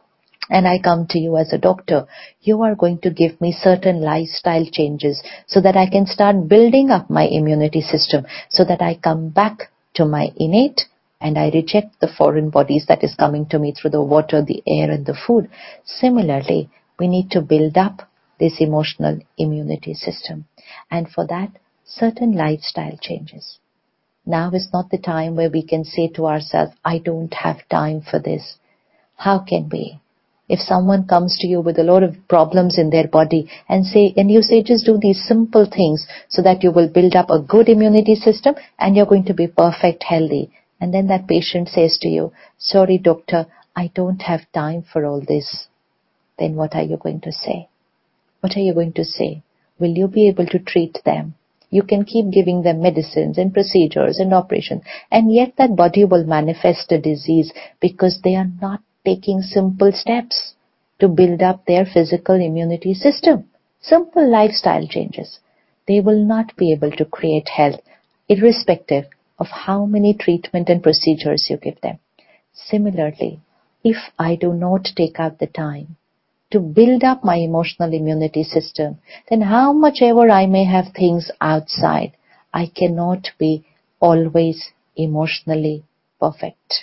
and I come to you as a doctor, you are going to give me certain lifestyle changes so that I can start building up my immunity system, so that I come back to my innate and I reject the foreign bodies that is coming to me through the water, the air and the food. Similarly, we need to build up this emotional immunity system. And for that, certain lifestyle changes. Now is not the time where we can say to ourselves, I don't have time for this. How can we? If someone comes to you with a lot of problems in their body and you say, just do these simple things so that you will build up a good immunity system and you're going to be perfect healthy. And then that patient says to you, sorry doctor, I don't have time for all this. Then what are you going to say? What are you going to say? Will you be able to treat them? You can keep giving them medicines and procedures and operations, and yet that body will manifest a disease because they are not taking simple steps to build up their physical immunity system. Simple lifestyle changes. They will not be able to create health, irrespective of how many treatment and procedures you give them. Similarly, if I do not take out the time to build up my emotional immunity system, then how much ever I may have things outside, I cannot be always emotionally perfect.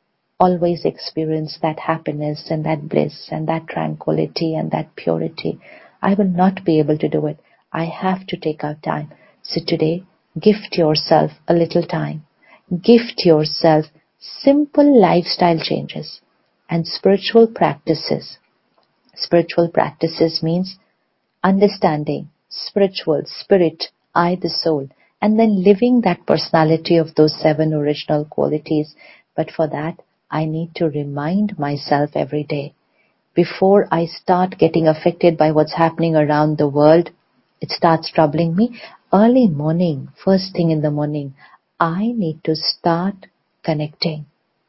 Always experience that happiness and that bliss and that tranquility and that purity. I will not be able to do it. I have to take out time. So today, gift yourself a little time. Gift yourself simple lifestyle changes and spiritual practices. Spiritual practices means understanding, spiritual, spirit, I the soul, and then living that personality of those 7 original qualities. But for that, I need to remind myself every day. Before I start getting affected by what's happening around the world, it starts troubling me. Early morning, first thing in the morning, I need to start connecting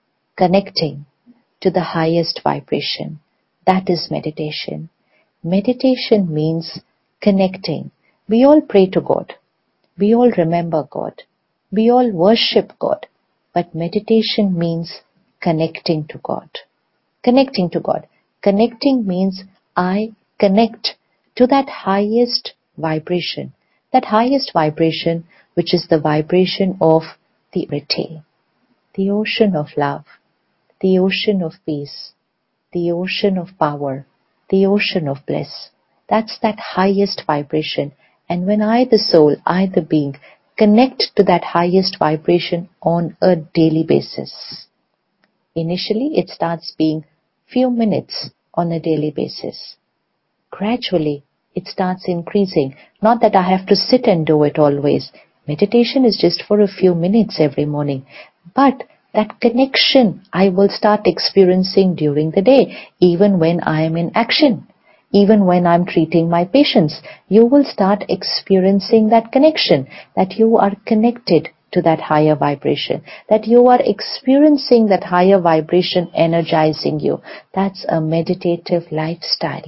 to the highest vibration. That is meditation. Meditation means connecting. We all pray to God. We all remember God. We all worship God. But meditation means connecting to God. Connecting to God. Connecting means I connect to that highest vibration. That highest vibration, which is the vibration of the Riti, the ocean of love, the ocean of peace, the ocean of power, the ocean of bliss. That's that highest vibration. And when I, the soul, I, the being, connect to that highest vibration on a daily basis, initially it starts being few minutes on a daily basis. Gradually, it starts increasing. Not that I have to sit and do it always. Meditation is just for a few minutes every morning. But that connection I will start experiencing during the day, even when I am in action. Even when I'm treating my patients, you will start experiencing that connection, that you are connected to that higher vibration, that you are experiencing that higher vibration energizing you. That's a meditative lifestyle.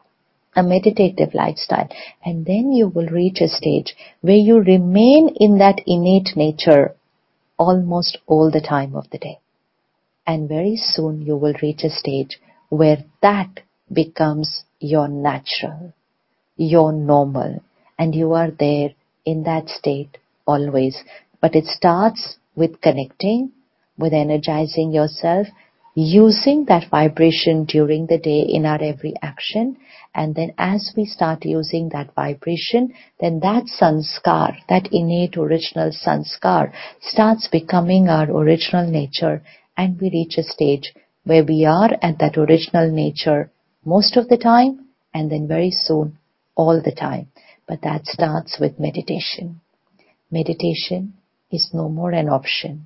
A meditative lifestyle. And then you will reach a stage where you remain in that innate nature almost all the time of the day. And very soon you will reach a stage where that becomes your natural, your normal, and you are there in that state always. But it starts with connecting, with energizing yourself, using that vibration during the day in our every action. And then as we start using that vibration, then that sanskar, that innate original sanskar, starts becoming our original nature, and we reach a stage where we are at that original nature most of the time, and then very soon all the time. But that starts with meditation. Meditation is no more an option.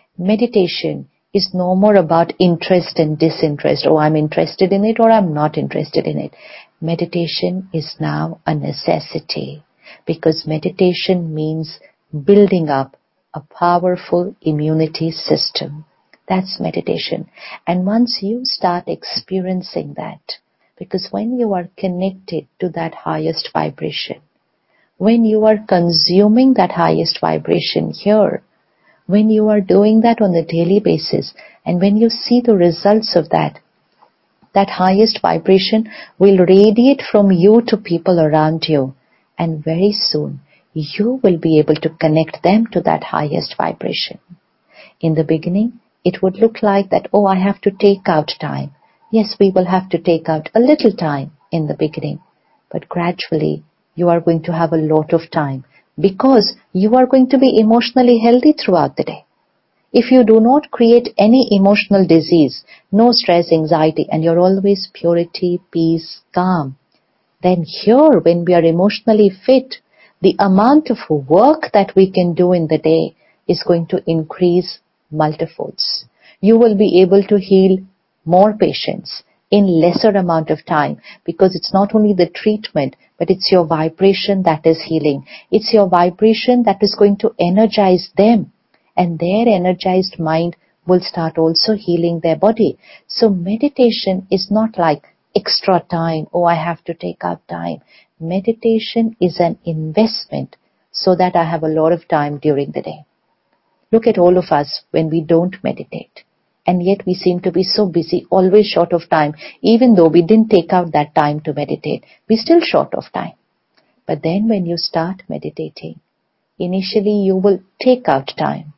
Meditation is no more about interest and disinterest. Oh, I'm interested in it or I'm not interested in it. Meditation is now a necessity, because meditation means building up a powerful immunity system. That's meditation. And once you start experiencing that, because when you are connected to that highest vibration, when you are consuming that highest vibration here, when you are doing that on a daily basis, and when you see the results of that, that highest vibration will radiate from you to people around you. And very soon, you will be able to connect them to that highest vibration. In the beginning, it would look like that, oh, I have to take out time. Yes, we will have to take out a little time in the beginning. But gradually, you are going to have a lot of time, because you are going to be emotionally healthy throughout the day. If you do not create any emotional disease, no stress, anxiety, and you're always purity, peace, calm, then here, when we are emotionally fit, the amount of work that we can do in the day is going to increase multifolds. You will be able to heal more patients in lesser amount of time, because it's not only the treatment, but it's your vibration that is healing. It's your vibration that is going to energize them, and their energized mind will start also healing their body. So meditation is not like extra time, oh, I have to take out time. Meditation is an investment so that I have a lot of time during the day. Look at all of us when we don't meditate. And yet we seem to be so busy, always short of time. Even though we didn't take out that time to meditate, we're still short of time. But then when you start meditating, initially you will take out time.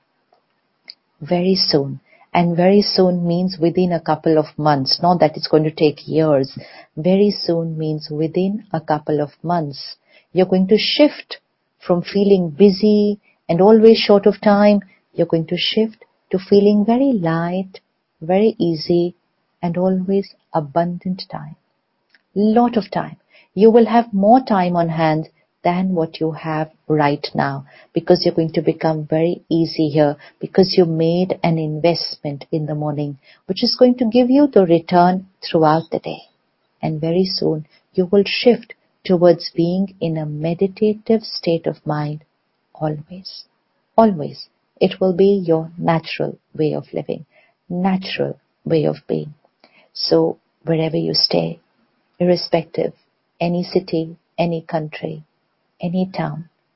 Very soon. And very soon means within a couple of months. Not that it's going to take years. Very soon means within a couple of months. You're going to shift from feeling busy and always short of time. You're going to shift to feeling very light, very easy, and always abundant time. Lot of time. You will have more time on hand than what you have right now, because you're going to become very easy here, because you made an investment in the morning, which is going to give you the return throughout the day. And very soon you will shift towards being in a meditative state of mind always. Always. It will be your natural way of living, natural way of being. So wherever you stay, irrespective, any city, any country, any town,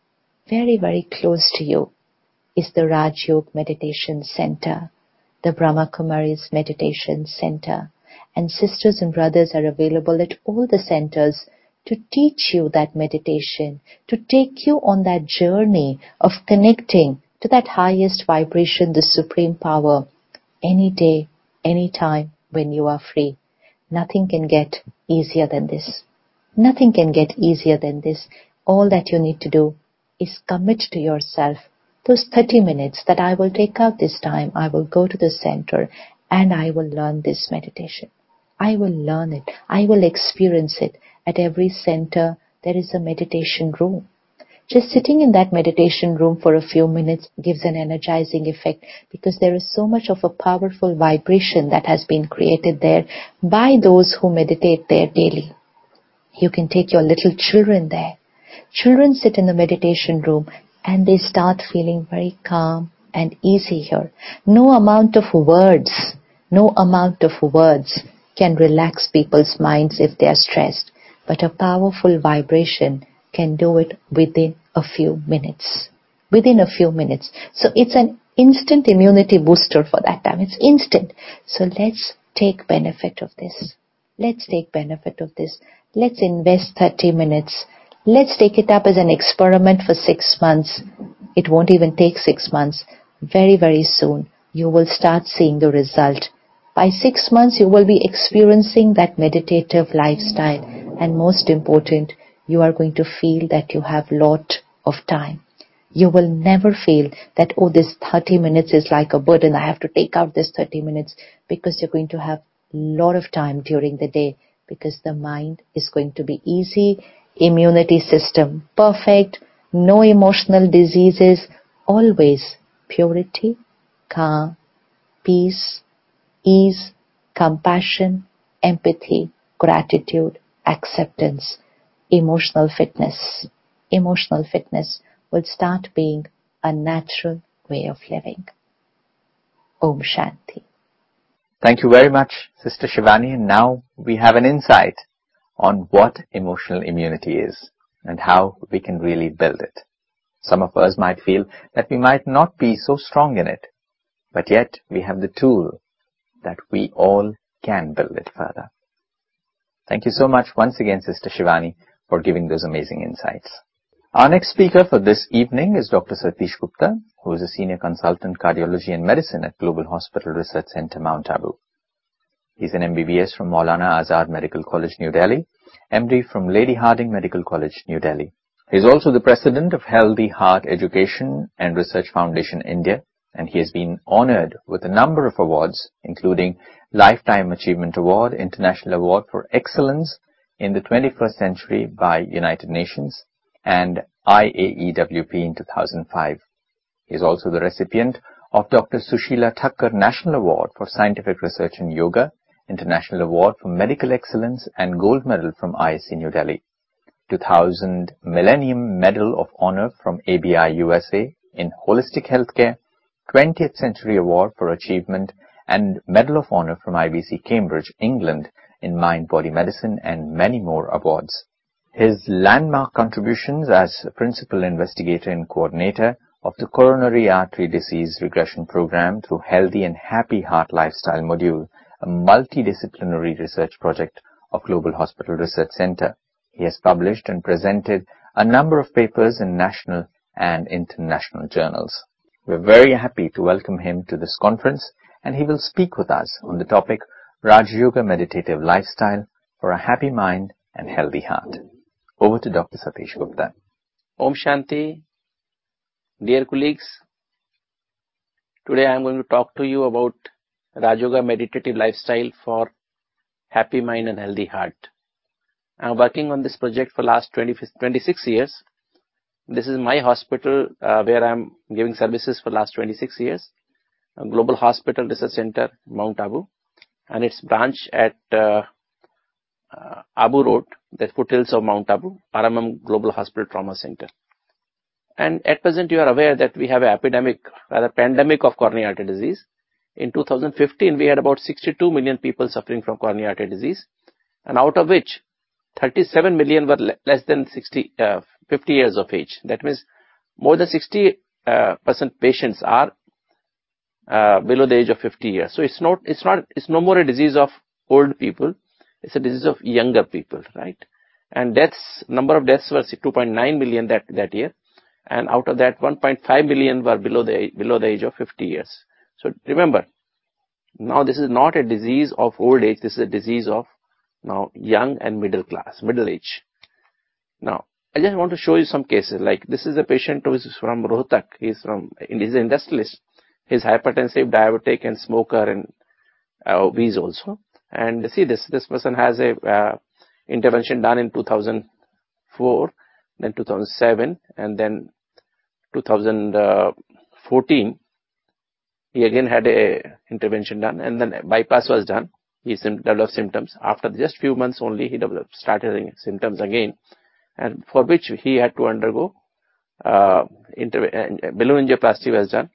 very, very close to you is the Raj Yoga Meditation Center, the Brahma Kumaris Meditation Center. And sisters and brothers are available at all the centers to teach you that meditation, to take you on that journey of connecting to that highest vibration, the supreme power, any day, any time when you are free. Nothing can get easier than this. Nothing can get easier than this. All that you need to do is commit to yourself those 30 minutes that I will take out this time. I will go to the center and I will learn this meditation. I will learn it. I will experience it. At every center, there is a meditation room. Just sitting in that meditation room for a few minutes gives an energizing effect because there is so much of a powerful vibration that has been created there by those who meditate there daily. You can take your little children there. Children sit in the meditation room and they start feeling very calm and easy here. No amount of words can relax people's minds if they are stressed, but a powerful vibration can do it within a few minutes. Within a few minutes. So it's an instant immunity booster for that time. It's instant. So let's take benefit of this. Let's take benefit of this. Let's invest 30 minutes. Let's take it up as an experiment for 6 months. It won't even take 6 months. Very, very soon, you will start seeing the result. By 6 months, you will be experiencing that meditative lifestyle. And most important, you are going to feel that you have lot of time. You will never feel that, oh, this 30 minutes is like a burden. I have to take out this 30 minutes because you're going to have lot of time during the day because the mind is going to be easy, immunity system perfect, no emotional diseases, always purity, calm, peace, ease, compassion, empathy, gratitude, acceptance, emotional fitness. Emotional fitness will start being a natural way of living. Om Shanti. Thank you very much, Sister Shivani. And now we have an insight on what emotional immunity is and how we can really build it. Some of us might feel that we might not be so strong in it, but yet we have the tool that we all can build it further. Thank you so much once again, Sister Shivani, for giving those amazing insights. Our next speaker for this evening is Dr. Satish Gupta, who is a Senior Consultant Cardiology and Medicine at Global Hospital Research Center, Mount Abu. He's an MBBS from Maulana Azad Medical College, New Delhi, MD from Lady Hardinge Medical College, New Delhi. He is also the President of Healthy Heart Education and Research Foundation, India, and he has been honored with a number of awards, including Lifetime Achievement Award, International Award for Excellence in the 21st Century by United Nations, and IAEWP in 2005. He is also the recipient of Dr. Sushila Thakkar National Award for Scientific Research in Yoga, International Award for Medical Excellence, and Gold Medal from ISC New Delhi. 2000 Millennium Medal of Honor from ABI USA in Holistic Healthcare, 20th Century Award for Achievement, and Medal of Honor from IBC Cambridge, England in Mind-Body Medicine, and many more awards. His landmark contributions as Principal Investigator and Coordinator of the Coronary Artery Disease Regression Program through Healthy and Happy Heart Lifestyle Module, a multidisciplinary research project of Global Hospital Research Center. He has published and presented a number of papers in national and international journals. We're very happy to welcome him to this conference, and he will speak with us on the topic Raj Yoga Meditative Lifestyle for a Happy Mind and Healthy Heart. Over to Dr. Satish Gupta. Om Shanti. Dear colleagues, today I am going to talk to you about Raj Yoga Meditative Lifestyle for Happy Mind and Healthy Heart. I am working on this project for last 26 years. This is my hospital where I am giving services for last 26 years. Global Hospital Research Center, Mount Abu, and its branch at Abu Road, the foothills of Mount Abu, Paramam Global Hospital Trauma Center. And at present you are aware that we have an epidemic, rather pandemic of coronary artery disease. In 2015 we had about 62 million people suffering from coronary artery disease, and out of which 37 million were less than 50 years of age. That means more than 60% patients are below the age of 50 years. So it's no more a disease of old people. It's a disease of younger people, right? And number of deaths were 2.9 million that year. And out of that, 1.5 million were below the age of 50 years. So remember, now this is not a disease of old age. This is a disease of now young and middle age. Now, I just want to show you some cases. Like this is a patient who is from Rohtak. He's an industrialist. He's hypertensive, diabetic, and smoker, and obese also. And see this person has a intervention done in 2004, then 2007, and then 2014. He again had a intervention done, and then bypass was done. He developed symptoms. After just few months only, he started having symptoms again, and for which he had to undergo balloon angioplasty was done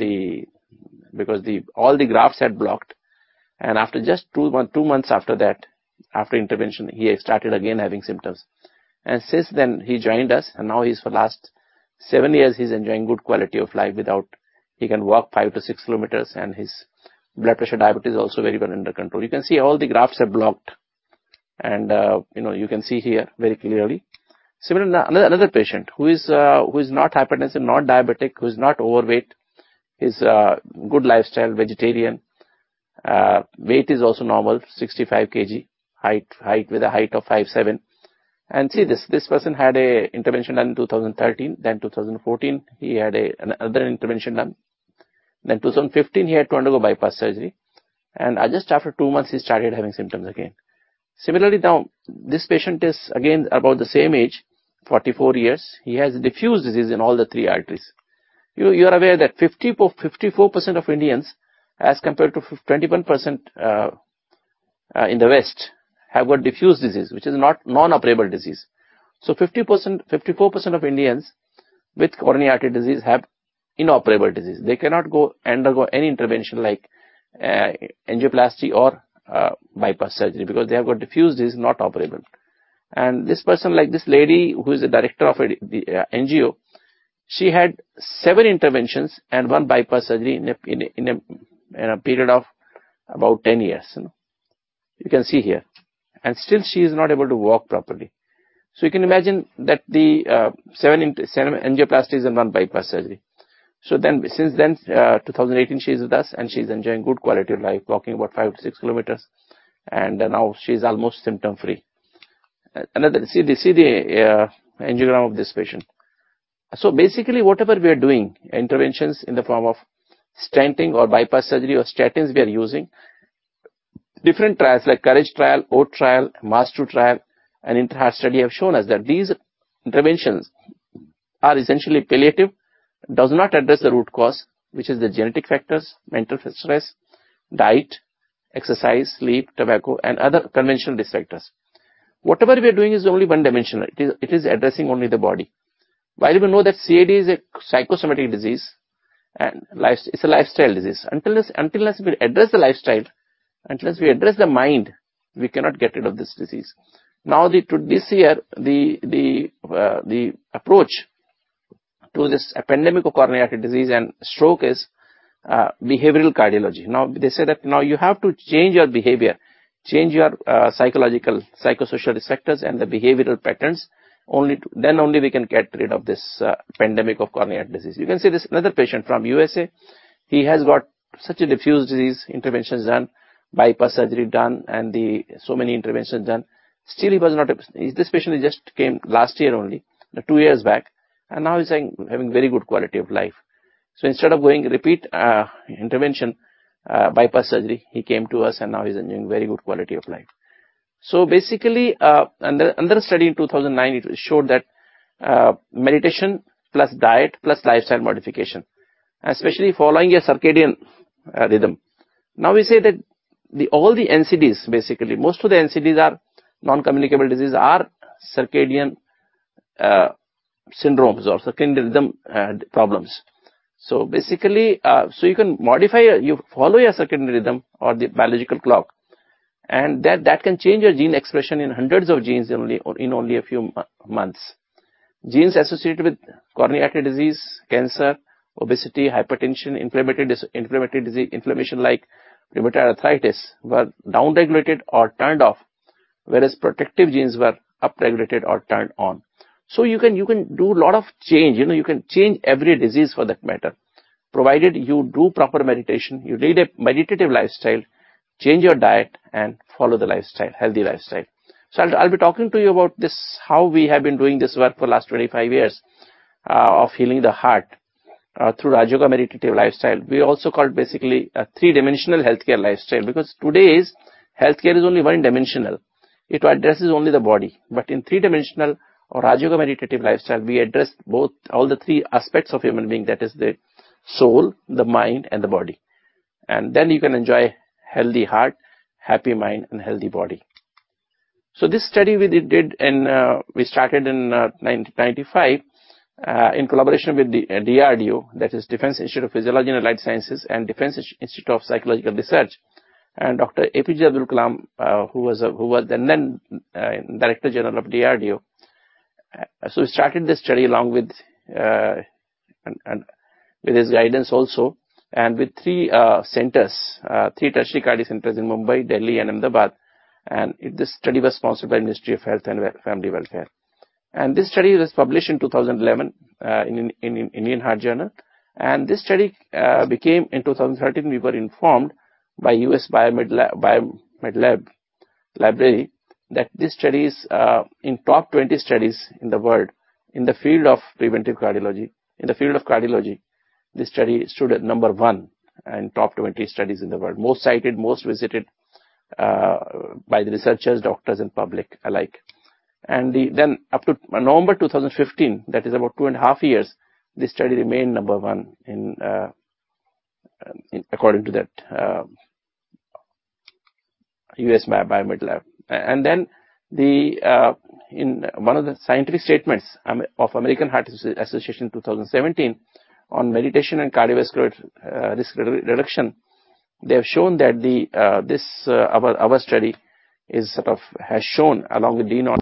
because all the grafts had blocked. And after just 2 months after that, after intervention, he started again having symptoms. And since then, he joined us, and now for last 7 years, he's enjoying good quality of life he can walk 5 to 6 kilometers, and his blood pressure, diabetes is also very well under control. You can see all the grafts are blocked, and you can see here very clearly. Similarly, another patient who is not hypertensive, not diabetic, who is not overweight, is good lifestyle, vegetarian. Weight is also normal, 65 kg, height with a height of 5'7". And see this person had a intervention done in 2013, then 2014 he had another intervention done. Then 2015 he had to undergo bypass surgery, and just after 2 months he started having symptoms again. Similarly, now this patient is again about the same age, 44 years. He has diffuse disease in all the 3 arteries. You are aware that 54% of Indians, as compared to 21% in the West, have got diffuse disease, which is not non-operable disease. So 54% of Indians with coronary artery disease have inoperable disease. They cannot undergo any intervention like angioplasty or bypass surgery because they have got diffuse disease, not operable. And this person, like this lady who is the director of the NGO, she had 7 interventions and 1 bypass surgery in a period of about 10 years. You can see here, and still she is not able to walk properly. So you can imagine that the 7 angioplasties and 1 bypass surgery. So then, since then, 2018, she is with us, and she is enjoying good quality of life, walking about 5 to 6 kilometers, and now she is almost symptom free. See the angiogram of this patient. So basically, whatever we are doing, interventions in the form of stenting or bypass surgery or statins we are using, different trials like Courage trial, OAT trial, MAS2 trial, and InterHeart study have shown us that these interventions are essentially palliative, does not address the root cause, which is the genetic factors, mental stress, diet, exercise, sleep, tobacco, and other conventional risk factors. Whatever we are doing is only one dimensional. It is addressing only the body. While we know that CAD is a psychosomatic disease and it's a lifestyle disease, unless we address the lifestyle, unless we address the mind, we cannot get rid of this disease. Now, this year, the approach to this pandemic of coronary artery disease and stroke is behavioral cardiology. Now, they say that now you have to change your behavior, change your psychosocial risk factors and the behavioral patterns. Then only we can get rid of this pandemic of coronary artery disease. You can see this another patient from USA. He has got such a diffuse disease, interventions done, bypass surgery done, and so many interventions done. Still, he was not. This patient just came last year only, 2 years back, and now he's having very good quality of life. So instead of going repeat intervention, bypass surgery, he came to us, and now he's enjoying very good quality of life. So basically, another study in 2009, it showed that meditation plus diet plus lifestyle modification, especially following a circadian rhythm. Now we say that all the NCDs, basically, most of the NCDs are non-communicable disease, are circadian syndromes or circadian rhythm problems. So basically, so you can you follow your circadian rhythm or the biological clock, and that can change your gene expression in hundreds of genes in only a few months. Genes associated with coronary artery disease, cancer, obesity, hypertension, inflammatory disease, inflammation like rheumatoid arthritis were downregulated or turned off, whereas protective genes were upregulated or turned on. So you can do a lot of change. You can change every disease for that matter, provided you do proper meditation, you lead a meditative lifestyle, change your diet, and follow the lifestyle, healthy lifestyle. So I'll be talking to you about this, how we have been doing this work for the last 25 years of healing the heart through Raj Yoga meditative lifestyle. We also call it basically a three-dimensional healthcare lifestyle, because today's healthcare is only one-dimensional. It addresses only the body, but in three-dimensional or Raj Yoga meditative lifestyle, we address all the three aspects of human being, that is the soul, the mind, and the body. And then you can enjoy healthy heart, happy mind, and healthy body. So this study we started in 1995 in collaboration with the DRDO, that is Defense Institute of Physiology and Allied Sciences, and Defense Institute of Psychological Research, and Dr. APJ Abdul Kalam, who was then Director General of DRDO. So we started this study along with and with his guidance also, and with three centers, three tertiary cardiac centers in Mumbai, Delhi, and Ahmedabad. And this study was sponsored by Ministry of Health and Family Welfare. And this study was published in 2011 in Indian Heart Journal. And this study became, in 2013, we were informed by US Biomed Library that this study is in top 20 studies in the world in the field of preventive cardiology. In the field of cardiology, this study stood at number 1 in top 20 studies in the world, most cited, most visited by the researchers, doctors, and public alike. And then up to November 2015, that is about 2.5 years, this study remained number 1 in according to that US Biomed Lab. And then in one of the scientific statements of American Heart Association 2017 on meditation and cardiovascular risk reduction, they have shown that our study is has shown, along with D-Naught,